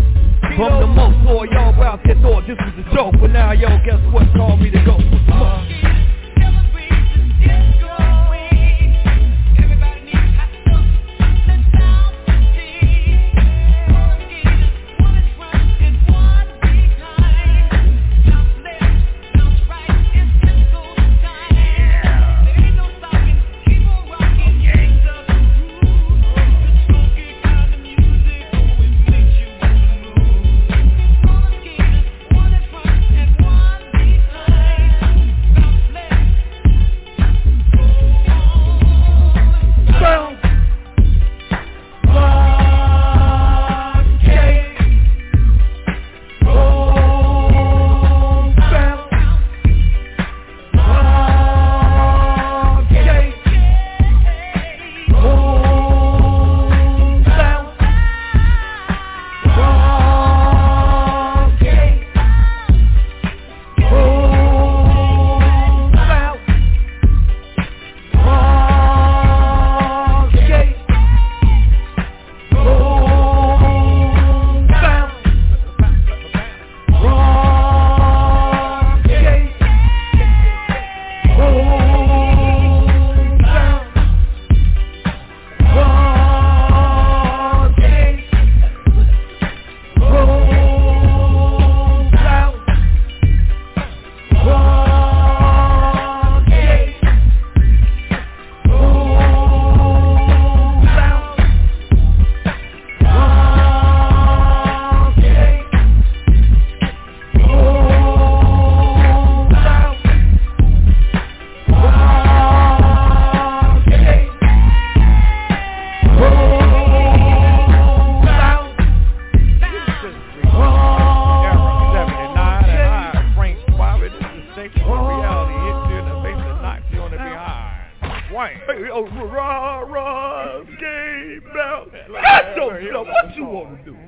From the most, all y'all out there thought this was a joke, but now, yo, guess what? Call me to go. Uh, What you want to do?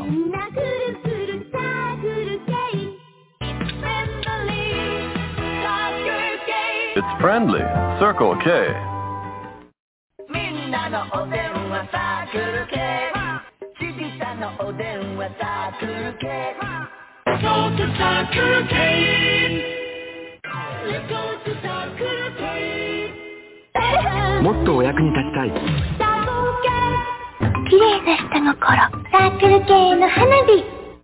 It's friendly. Circle K. Let's go to Circle K. Let's go to Circle K. もっとお役に立ちたい。 綺麗な人の頃、サークル系の花火。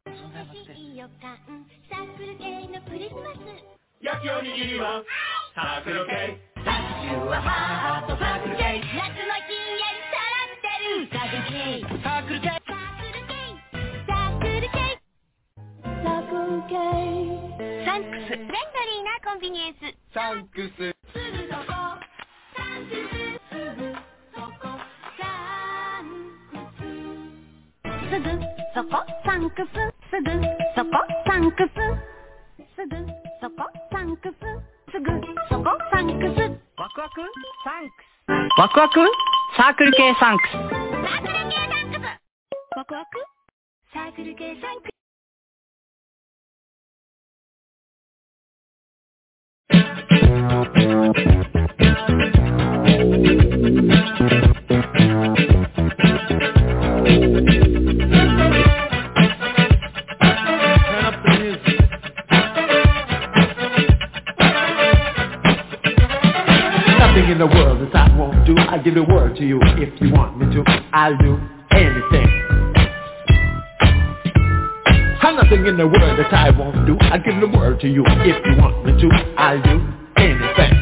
焼きおにぎりはサークル系。サークルはハートサークル系。夏のひんやりさらってるサークル系。サークル系。サークル系。サークル系。サンクス。フレンドリーなコンビニエンス。サンクス。すぐそこ。サンクス。すぐそこ。サンクス。すぐそこ。サンクス。すぐそこ。サンクス。すぐそこ。サンクス。すぐそこ。サンクス。ワクワクサンクス。 ワクワクサークル系サンクス。 サークル系サンクス。ワクワクサークル系サンクス。 Nothing in the world that I won't do. I'll give the word to you if you want me to. I'll do anything. I'm nothing in the world that I won't do. I'll give the word to you if you want me to. I'll do anything.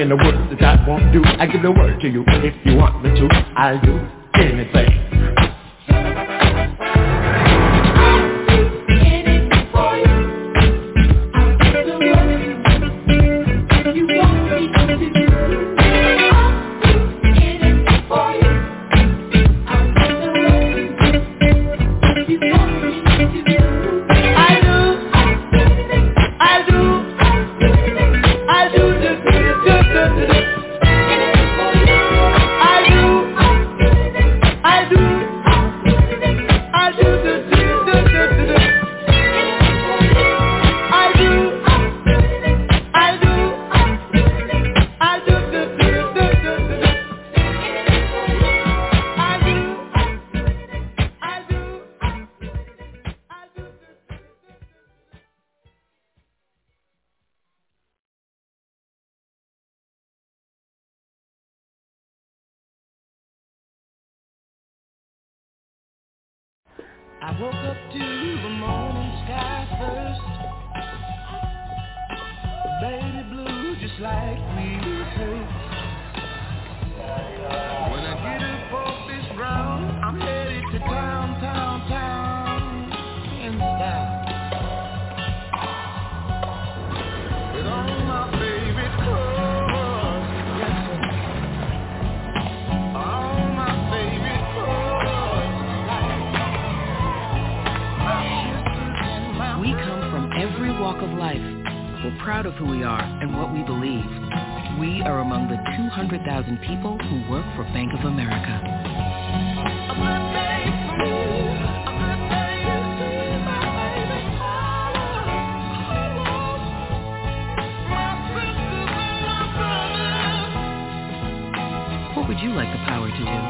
in the world that I won't do. I give the word to you. If you want me to, I'll do anything. I woke up to the morning sky first, baby blue just like we first. When I get up off this ground, I'm headed to town, town, town, in style. With all my favorite clothes, yes sir. All my favorite clothes. We come from every walk of life. We're proud of who we are and what we believe. We are among the two hundred thousand people who work for Bank of America. What would you like the power to do?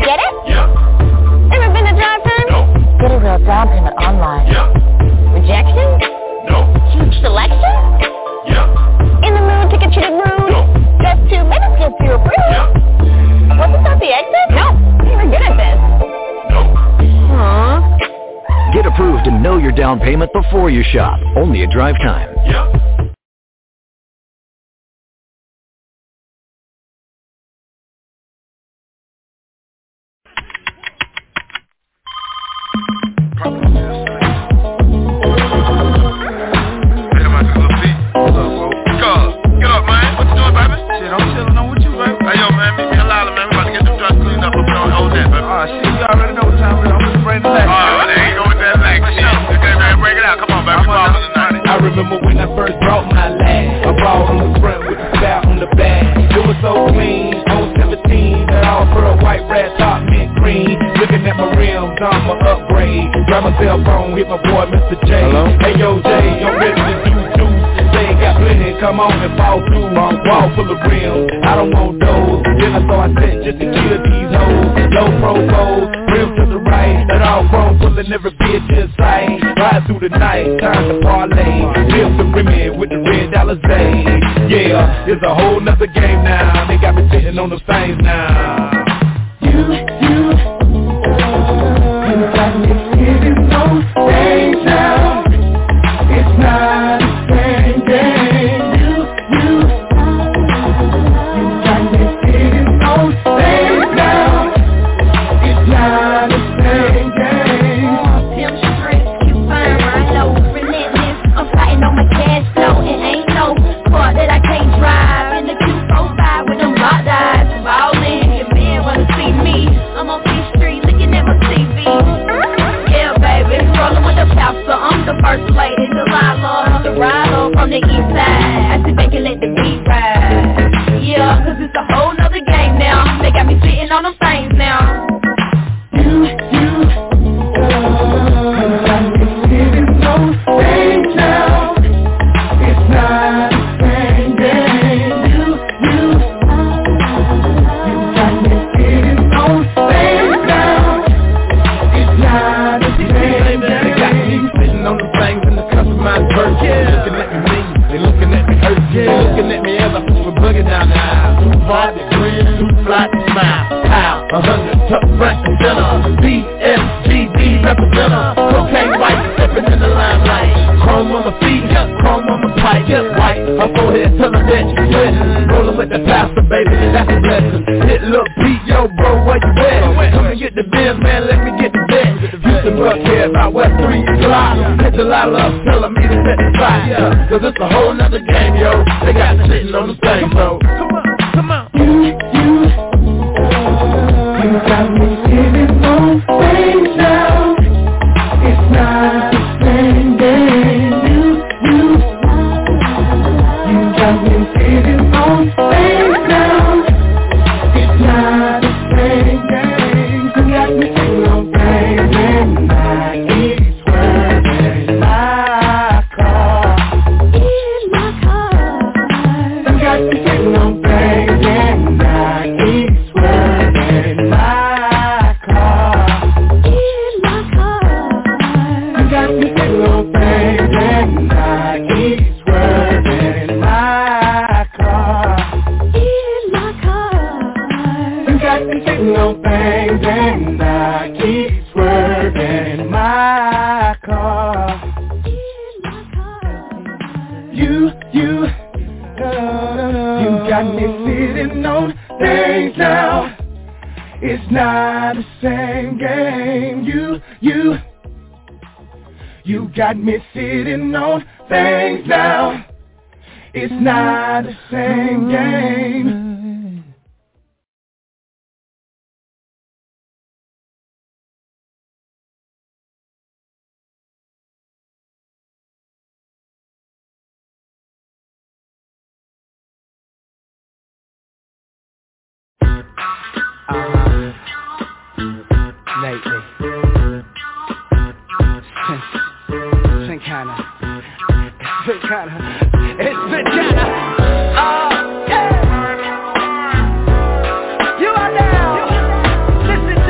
Get it? Yep. Ever been to drive-in? Nope. Get a real down payment online. Yep. Rejection? Nope. Huge selection? Yep. In the mood to get you to groove? Nope. Just two minutes gets you approved? Yep. Wasn't that the exit? No. You were good at this. Nope. Aww. Get approved and know your down payment before you shop. Only at Drive Time. Yep. I remember when I first brought my lad. I brought on the front with the spout on the back. It was so clean, on seventeen, that all pearl white rat top mint green. Looking at my rims, I'm a upgrade. Grab my cell phone, hit my boy Mister J. Hello? Hey yo Jay, I'm ready to do juice. They got plenty, come on and fall through. My wall full of rims, I don't want those. Then I saw I set just to kill these hoes. Low profile, rims to the right, that all chrome pulling every bitch in sight. Ride through the night, time to parlay. Live the women with the red dollars day. Yeah, it's a whole nother game now. They got me sitting on those things now. You, you, you got me sitting on things now. It's not the same game. You, you, you got me sitting on things now. It's not the same game. Pimp strips, you fine, I know. Relentless, I'm fighting on my cash flow. It ain't no car that I can't drive. In the Q forty-five with them locked eyes. Ballin', your man wanna see me. I'm on Fifth Street looking at my T V. Yeah, baby, rollin' with the pastor. I'm the first lady, Delilah. The rider from the east side. I sit back and let the beat ride. Yeah, cause it's a whole nother game now. They got me sitting on them things now. You, you, you got me sitting on things now. It's not the same game. You, you, you got me sitting on things now. It's not the same game. They got me sitting on the things in the customized version. Looking at me mean, they looking at me hurt. They looking at me as I push my boogie down the aisle. Too far to grin, too fly to smile. Pow, a hundred tuck front and center. B S G D representer. Cocaine white, stepping in the limelight. Chrome on my feet, chrome on my pipe. White, her forehead telling that you wet. Rolling with the pastor, baby, that's a blessing. Hit little Pete, yo bro, where you at? Come and get the biz, man, let me get the bet. Houston Buckhead, about West three July. Hit the lot of telling me to set the fire. Cause it's a whole nother game, yo. They got me sitting on the thing, bro. Come on, come on. You, you, you got me sitting on things now. It's not the same game. You, you, you got me sitting on things now. It's not the same game. You got me sitting on things in my east word in my car. In my car. You got me sitting on things in my east word in my car. In my car. You got me sitting on things in my east word in my car. In my car. You got me sitting on things in my east word in my car. You, you, you got me sitting on things now. It's not the same game. You, you, you got me sitting on things now. It's not the same game. Lately, it's been kinda, it's been kinda, it's been kinda, oh, yeah. You are now, listen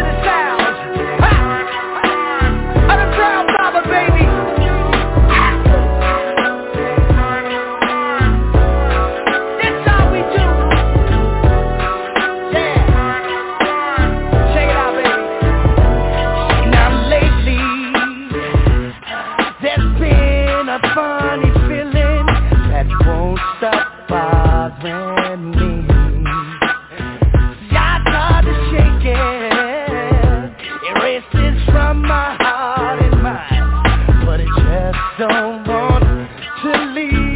don't want to leave.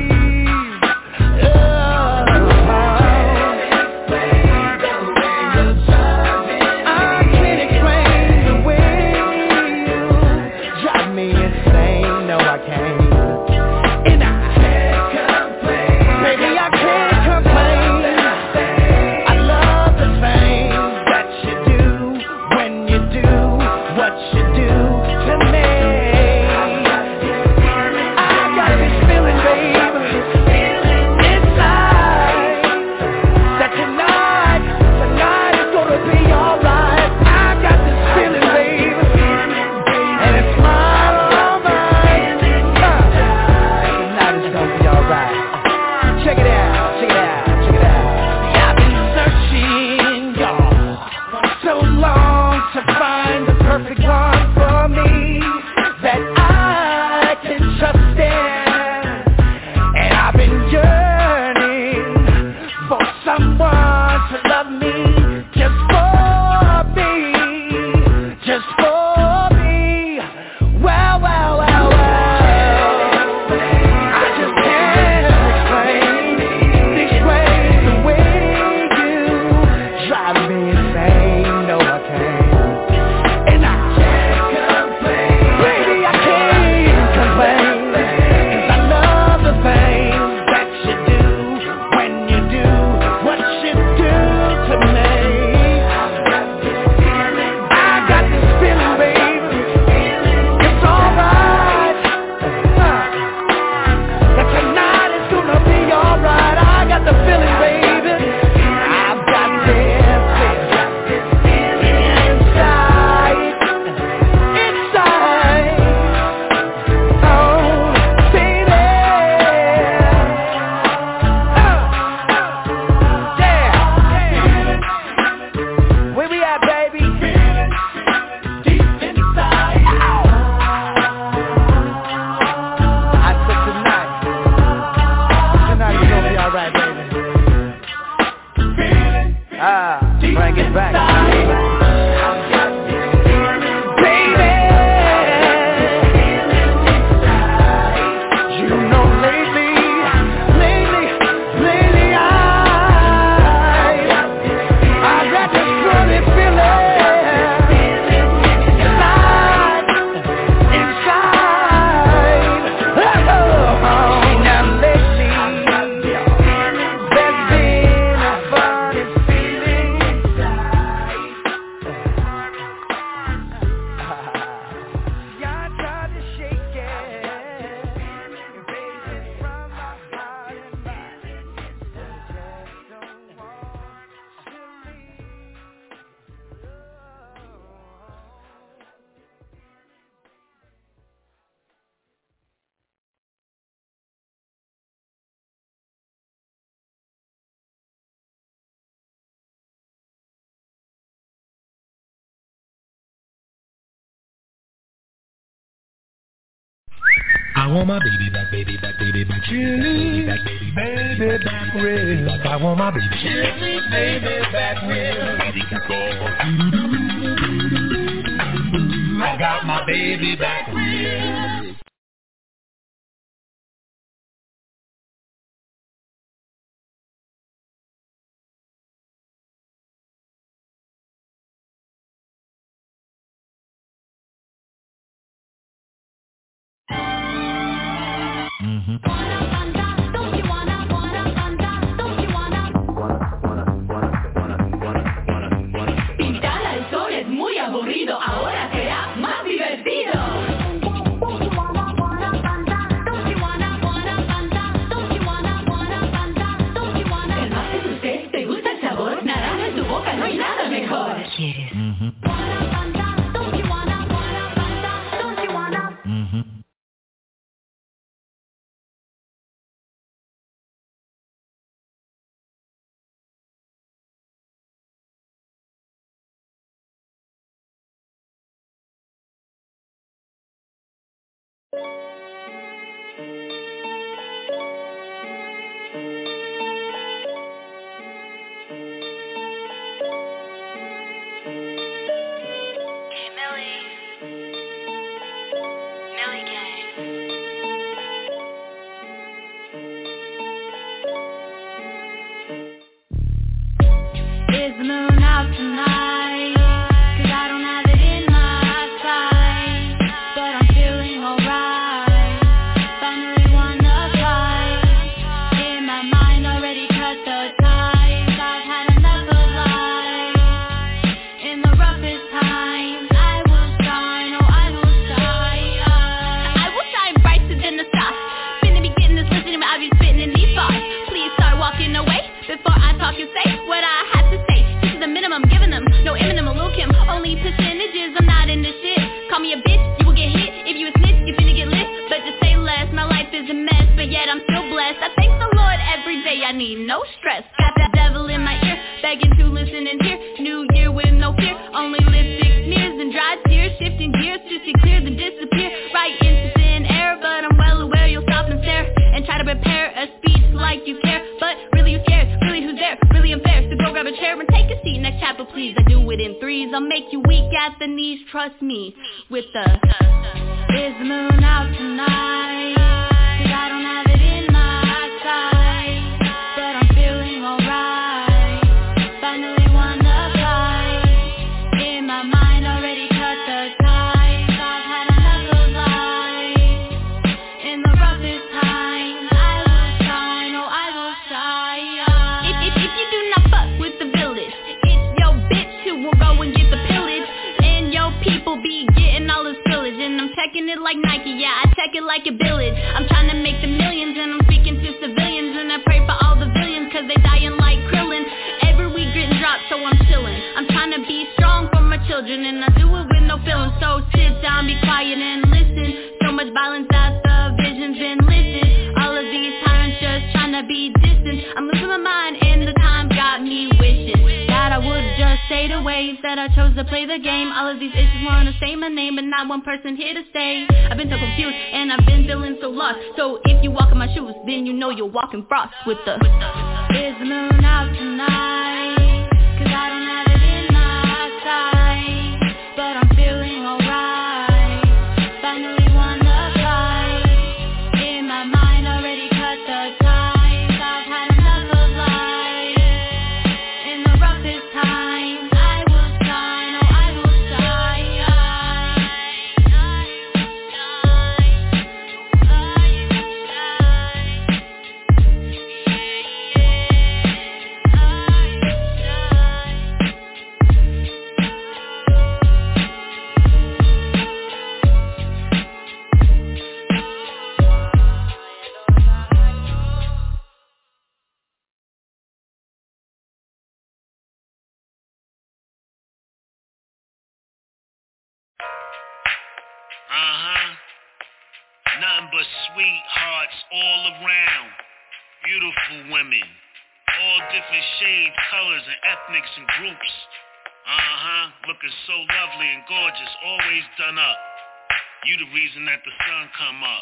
I want my baby back, baby back, baby back, baby back, baby back, baby back real. I want my baby, baby, baby back real. I got my baby back real. Ahora será más divertido. El más de tu sed, ¿te gusta el sabor? Naranja en tu boca, no hay nada mejor. ¿Quieres? Millie Gang. knees. I'll make you weak at the knees, trust me. With the, is the moon out tonight? Cause I don't have it in my sight, but I'm feeling alright. Finally won the fight. In my mind already cut the ties. I've had enough of life. In the roughest time, I will shine, oh I will shine. If, if, if you do not fuck with the village, it's your bitch who will go and get the pillage. And your people be getting all this pillage. And I'm checking it like Nike, yeah, I check it like a village. I'm trying to make the millions and I'm speaking to civilians. And I pray for all the villains cause they dying like Krillin. Every week getting dropped so I'm chillin'. I'm trying to be strong for my children and I do it with no feeling. So sit down, be quiet and listen. So much violence that the vision's been listed. All of these tyrants just trying to be distant. I'm losing my mind and the time got me wishing that I would just stayed away. Instead I chose to play the game. All of these issues wanna say my name, but not one person here to stay. I've been so confused and I've been feeling so lost. So if you walk in my shoes, then you know you're walking frost. With the, is the moon out tonight? Cause I don't have it in my sight, but I'm feeling alright. Finally won the fight. In my mind already cut the ties. I've had enough of life. In the roughest time, I will shine, oh I will Uh-huh. Nothing but sweethearts all around. Beautiful women. All different shades, colors, and ethnics and groups. Uh-huh. Looking so lovely and gorgeous. Always done up. You the reason that the sun come up.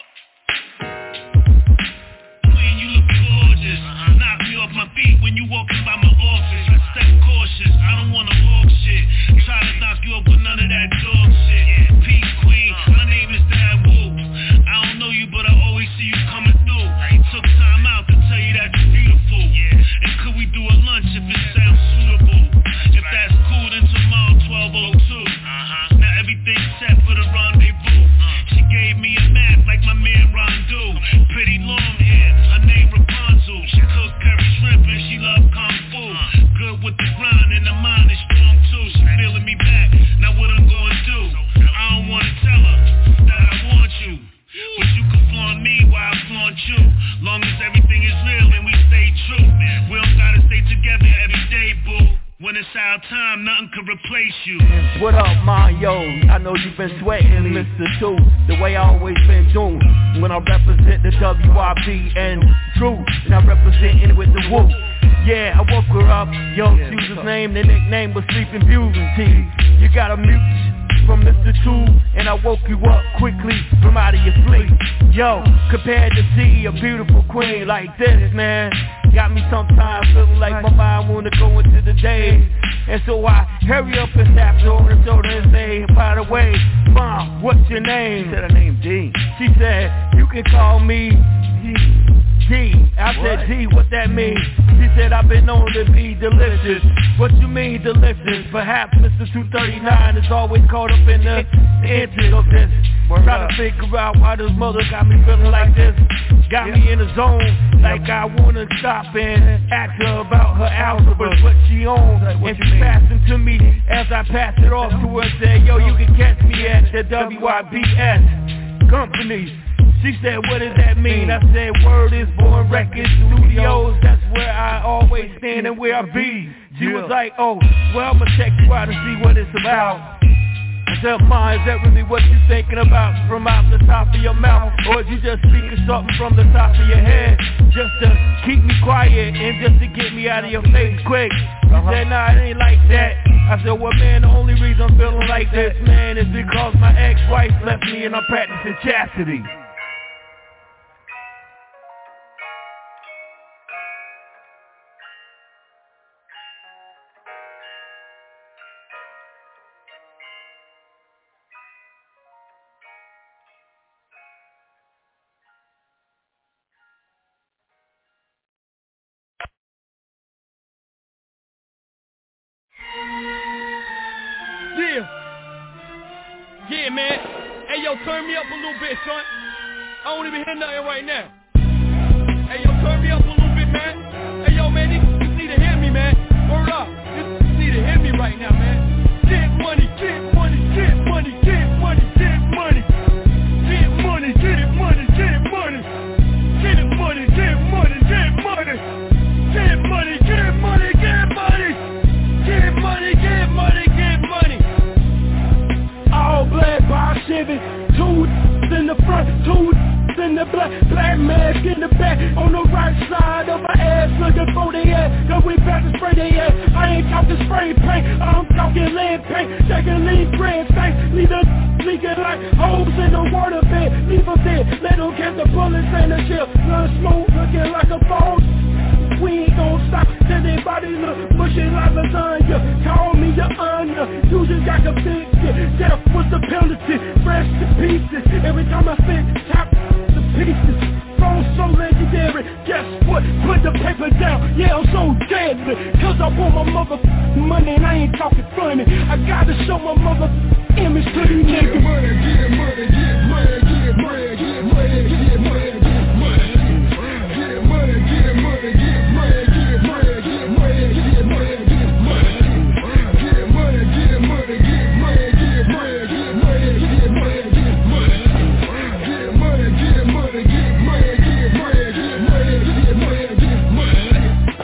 Queen, you look gorgeous. Uh-huh. Knock me off my feet when you walking by my office. I step cautious. I don't wanna hawk shit. Try to knock you up with none of that dog shit. Yeah. Peace, queen. My name is Dad Wu. I don't know you, but I always see you coming through. I took time out to tell you that you're beautiful. Yeah. And could we do a lunch if it sounds suitable? If that's cool, then tomorrow twelve oh two. Uh-huh. Now everything's set for the rendezvous. Uh. She gave me a map like my man Rondu. Pretty long hair, her name Rapunzel. She cook curry shrimp and she love kung fu. Uh. Good with the grind and the mind is strong too. She feeling me back, now what I'm gonna do? I don't wanna tell her that I want you, but you can flaunt me while I flaunt you. Long as everything is real and we stay true. We don't gotta stay together every day, boo. When it's our time, nothing can replace you. What up, Mario? I know you've been sweating, Mister Two, the way I always been doing. When I represent the W I B and True, and I represent it with the Woo. Yeah, I woke her up, yo, she was named, the nickname was Sleeping Beauty. You got a mute from Mister Two, and I woke you up quickly from out of your sleep. Yo, compared to see a beautiful queen like this, man, got me sometimes feeling like my mind wanna go into the day. And so I hurry up and tap her on the shoulder and say, by the way, Mom, what's your name? She said her name D. She said, you can call me D. D. I said, D, what that mean? She said, I've been known to be delicious. What you mean delicious? Perhaps Mister two thirty-nine is always caught up in the intent of this. Trying to figure out why this mother got me feeling like this. Got me in the zone, like I wanna stop and ask her about her algebra, what she owns. And she passed it to me as I passed it off to her and said, yo, you can catch me at the W I B S company. She said, what does that mean? I said, word is Born Records Studios. That's where I always stand and where I be. She was like, oh, well, I'ma check you out and see what it's about. I said, Ma, is that really what you thinking about from out the top of your mouth? Or is you just speaking something from the top of your head just to keep me quiet and just to get me out of your face quick? She said, nah, it ain't like that. I said, well, man, the only reason I'm feeling like this, man, is because my ex-wife left me and I'm practicing chastity. man. Hey, yo, turn me up a little bit, son. I don't even hear nothing right now. Hey, yo, turn me up a little bit, man. Hey, yo, man, these just need to hear me, man. Word up. Just need to hear me right now, man. Get money, get money, get money, get money, get money. Get money, get money, get money. Get money, get money, get money. Get money, get money, get money. Get money, get money, get money. All black by Chevy, two in the front, two in the black, black mask in the back, on the right side of my ass, looking for the ass, cause we about to spray the ass. I ain't talking spray paint, I'm talking lead paint, taking lead grand stank, leave the leaking like holes in the water bed, leave them dead, let them catch the bullets and the shell, blood smoke looking like a phone. We ain't gon' stop till they body look mushy like lasagna. Call me the onion, you just got convicted. Death was the penalty, fresh to pieces. Every time I spit, top the pieces. Phone so legendary, guess what? Put the paper down, yeah, I'm so deadly. Cause I want my mother money and I ain't talking funny. I gotta show my mother image to these niggas. Get money, get money, get money, get money, get money, get money, get money. Get money, get money, get money, get money, get money, get money, get money. Get money, get money, get money, get money, get money, get money, get money. Get money, get money, get money, get money, get money, get money, get money.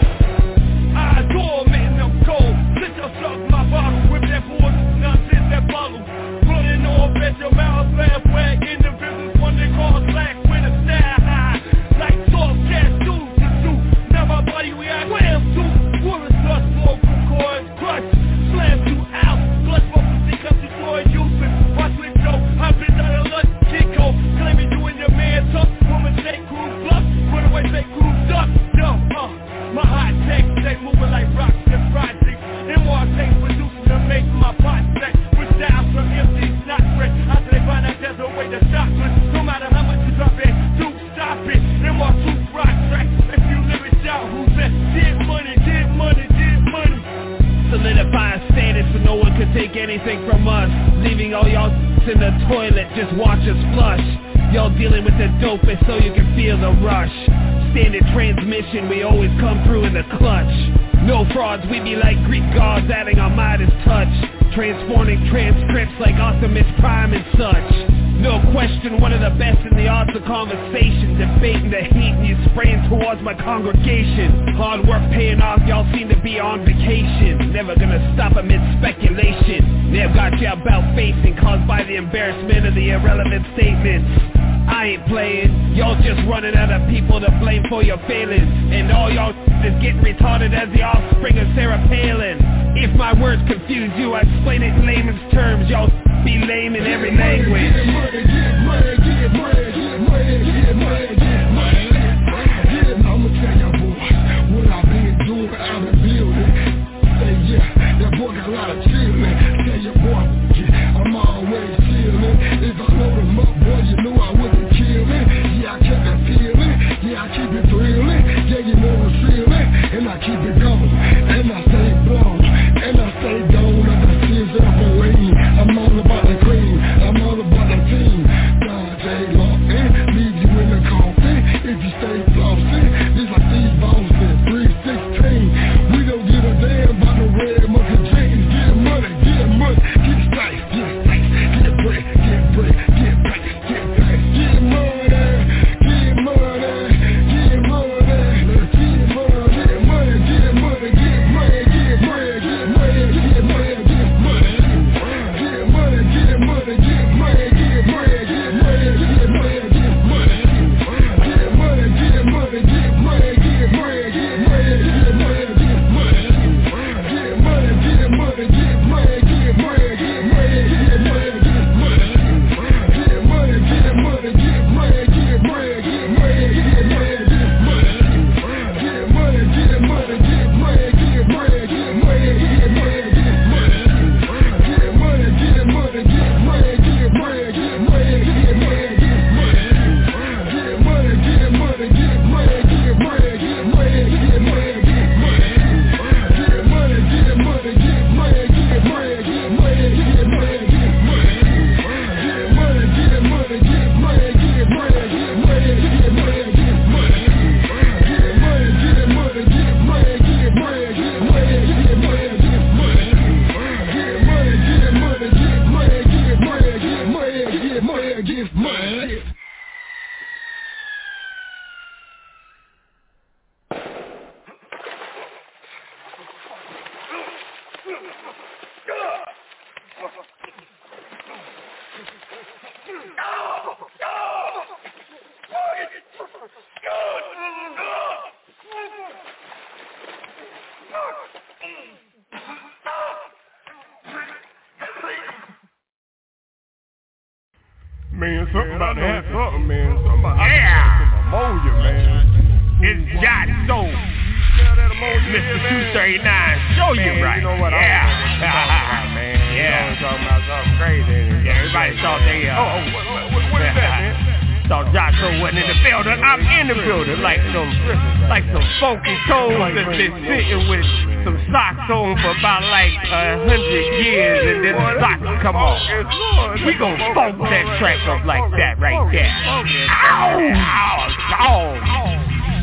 I adore man, I'm cold. Sit your suck my bottle, whip that boy, nonsense that bottle. Running off at your mouth, laugh wag in the business, one they call slack with a style high. Like soft gas, do to do. Now my body react, wham to. Water dust, smoke, coils, crush, slam you out. Blood for pussy, come destroy you. Watch with Joe, I've been down a lunch, Chico. Claiming you and your man tough. Woman, take crew bluff. Run away, take crew duck. Yo, uh, my hot takes, they moving like rocks and projects. And more takes producing to make my pot sex. With styles from M C's not fresh. After they find out there's a way to stop it. No matter how much you drop it, do stop it. And more two rock tracks. If you live it down, who's that? Get money, get money, get money. Solidifying status so no one can take anything from us. Leaving all y'all in the toilet, just watch us flush. Y'all dealing with the dopest so you can feel the rush. Standard transmission, we always come through in the clutch. No frauds, we be like Greek gods adding our Midas touch. Transforming transcripts like Optimus Prime and such. No question, one of the best in the arts of conversation. Debating the heat and you spraying towards my congregation. Hard work paying off, y'all seem to be on vacation. Never gonna stop amid speculation. They've got you about facing, caused by the embarrassment of the irrelevant statements. I ain't playing, y'all just running out of people to blame for your failings. And all y'all is getting retarded as the offspring of Sarah Palin. If my words confuse you, I explain it in layman's terms. Y'all be lame in every language. Get money, get money, get money, get money, get money, get money. Yeah, I'ma tell y'all boys what I've been doing out in building. Say yeah, that boy got a lot of chillin'. Tell your boy, yeah, I'm always chillin'. If I load him up, boy, you know I wouldn't kill it. Yeah, I keep it feeling, yeah, I keep it thrilling. Yeah, you know it's feeling, and I keep it going, and I stay blown, and I stay gone. I got tears up away. I'm all about the cream, I'm all about the team. God Something about to happen. Something, man. Something about yeah. ammonia, man. It's Jot Soul. Mister two thirty-nine, show you man, right. You know what? Yeah. I don't know what you're talking about, man. Yeah. You know, talking about something crazy. Yeah, everybody thought they, uh... Oh, oh what, what, what is that, man? Thought Jot Soul wasn't in the building. I'm in the building. Like some, like some funky toes that's been sitting with some socks on for about like a hundred years, and then the socks come off. We gon' funk that track up like that right there. Ow! Ow! Ow!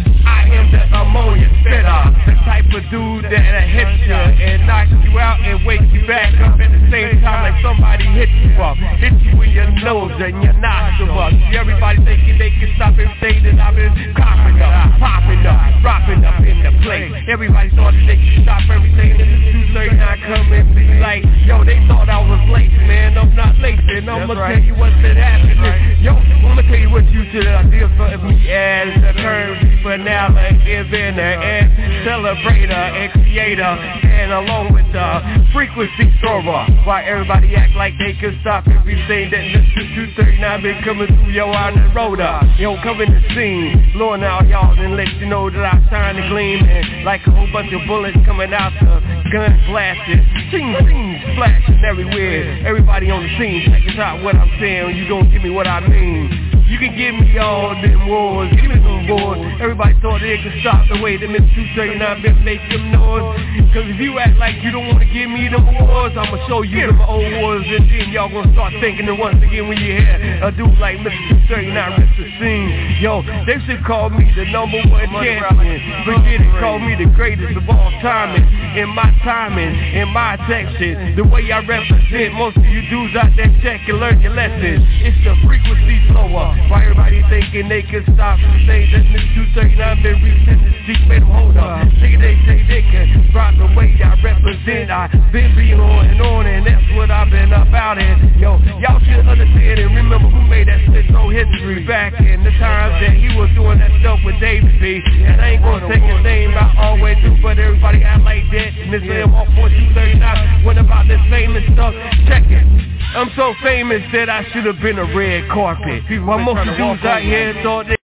I am the ammonia spitter, the type of dude that'll hit you and knock you out and wake you back up at the same time like somebody hit you up, hit you in your nose and your nostrils. Everybody thinking they can stop everything that I've been coughing up, popping up, dropping up in the place. Everybody thought that they could stop everything, and the two thirty-nine come and be like, yo, they thought I was late, man. I'm not late, and I'm gonna tell you what's been happening. Yo, I'm gonna tell you what you should ideal for me as a term for now. Inventor and celebrator, expiator, and along with the frequency thrower. Why everybody act like they can stop everything that Mister two thirty-nine been coming through yo on the road up. Yo, come in the scene, blowing out y'all and let you know that I shine and gleam, and like a whole bunch of bullets coming out the gun blasting, ting ting splashing everywhere. Everybody on the scene, check this out what I'm saying. You gon' give me what I mean. You can give me all them wars, give me some wars. Everybody thought they could stop the way that Mister two thirty-nine been making them noise. Cause if you act like you don't wanna give me them wars, I'ma show you them old wars, and then y'all gonna start thinking that once again when you hear a dude like Mister two thirty-nine rip the scene. Yo, they should call me the number one champion. Forget it, call me the greatest of all time. In my timing, in my section, the way I represent, most of you dudes out there check and learn your lessons. It's the frequency slower. Why everybody thinking they can stop and say that Mister two thirty-nine been reaching the seat, made them hold up. Nigga, they say they can rock the way I represent. I been being on and on, and that's what I've been about it. Yo, y'all should understand and remember who made that shit so history back in the times that he was doing that stuff with David B. And I ain't gonna take his name out all the way through, but everybody act like that. Mister M off forty-two thirty-nine, what about this famous stuff? Check it. I'm so famous that I should have been a red carpet. While most of the dudes out here thought they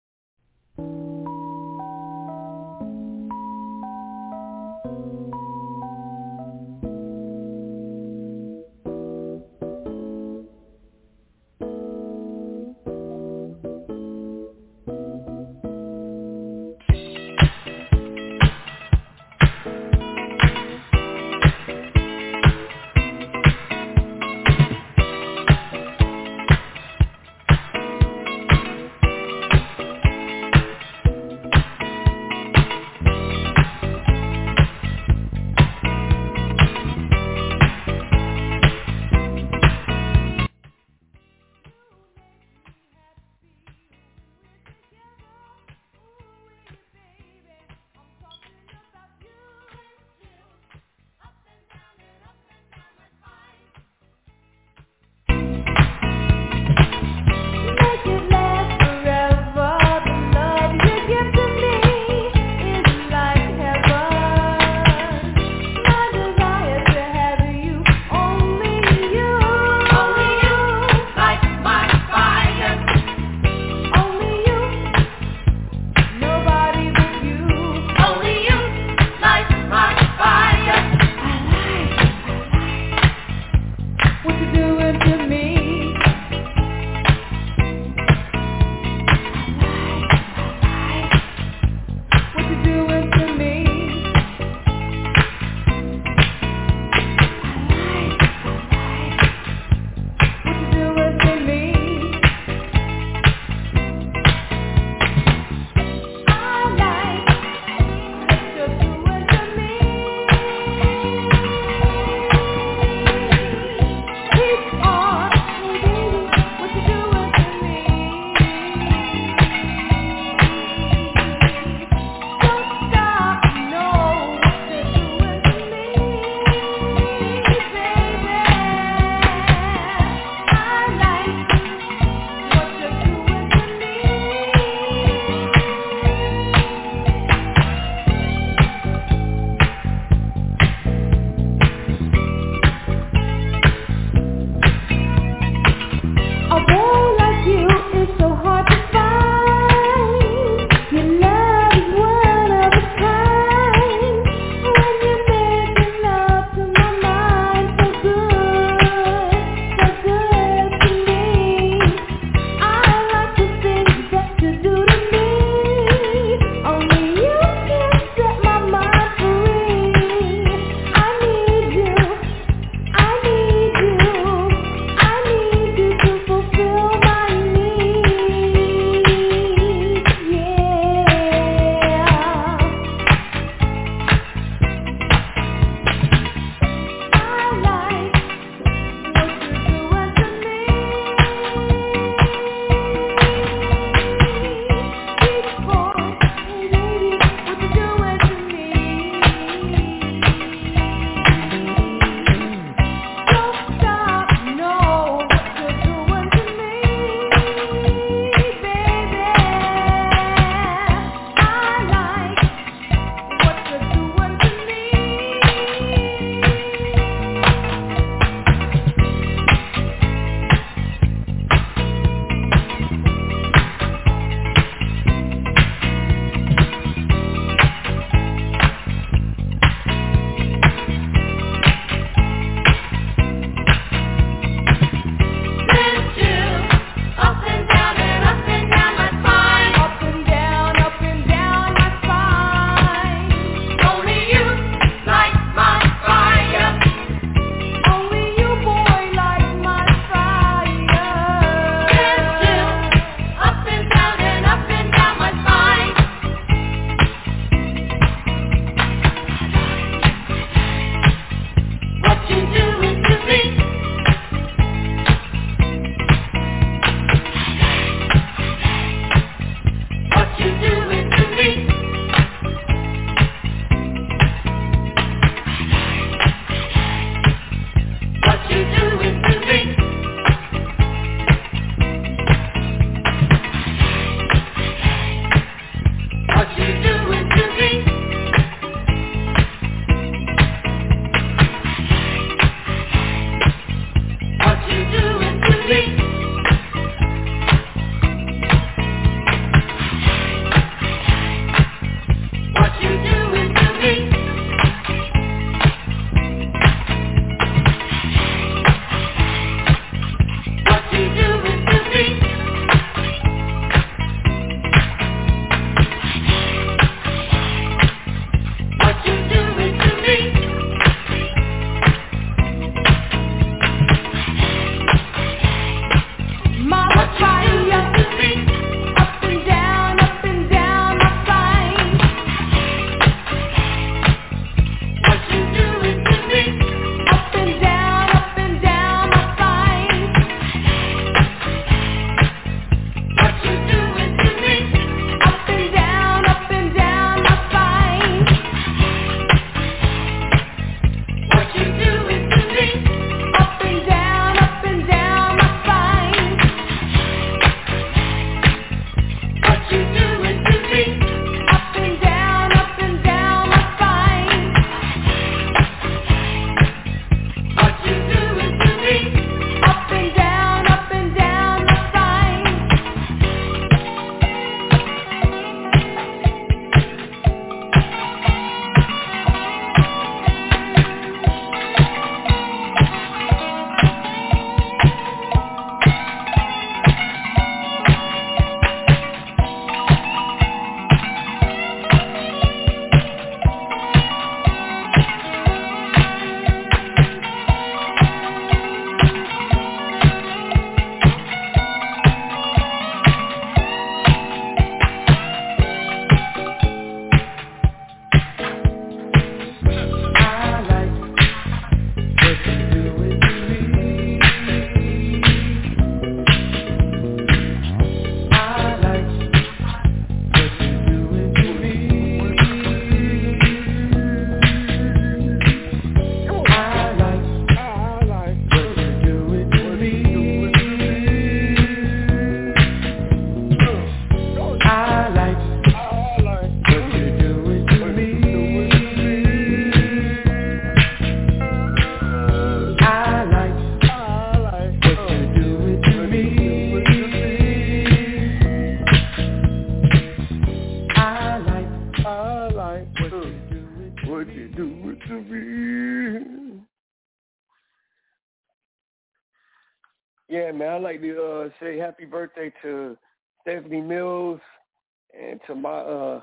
Yeah, man, I'd like to uh, say happy birthday to Stephanie Mills and to my uh,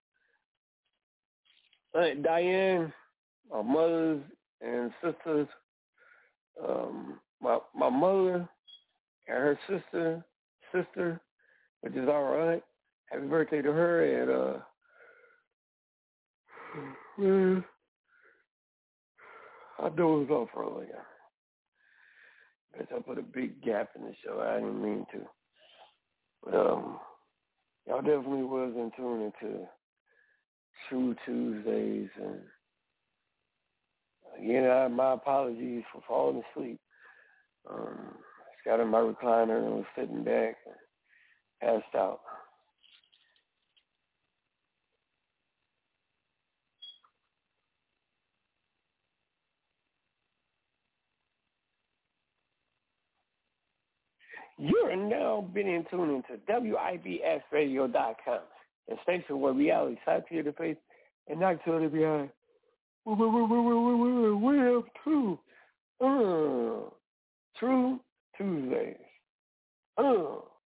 Aunt Diane, my mothers and sisters, um, my my mother and her sister, sister, which is all right. Happy birthday to her, and uh, man, I dozed off earlier. Guess I put a big gap in the show. I didn't mean to. But um, y'all definitely was in tune into True Tuesdays. And again, I, my apologies for falling asleep. Um, just got in my recliner and was sitting back and passed out. You are now being tuned into W I B S radio dot com, the station where reality side to the face and not to the behind. We, we, we, we, we, we, we have two. Uh, True Tuesdays. Uh.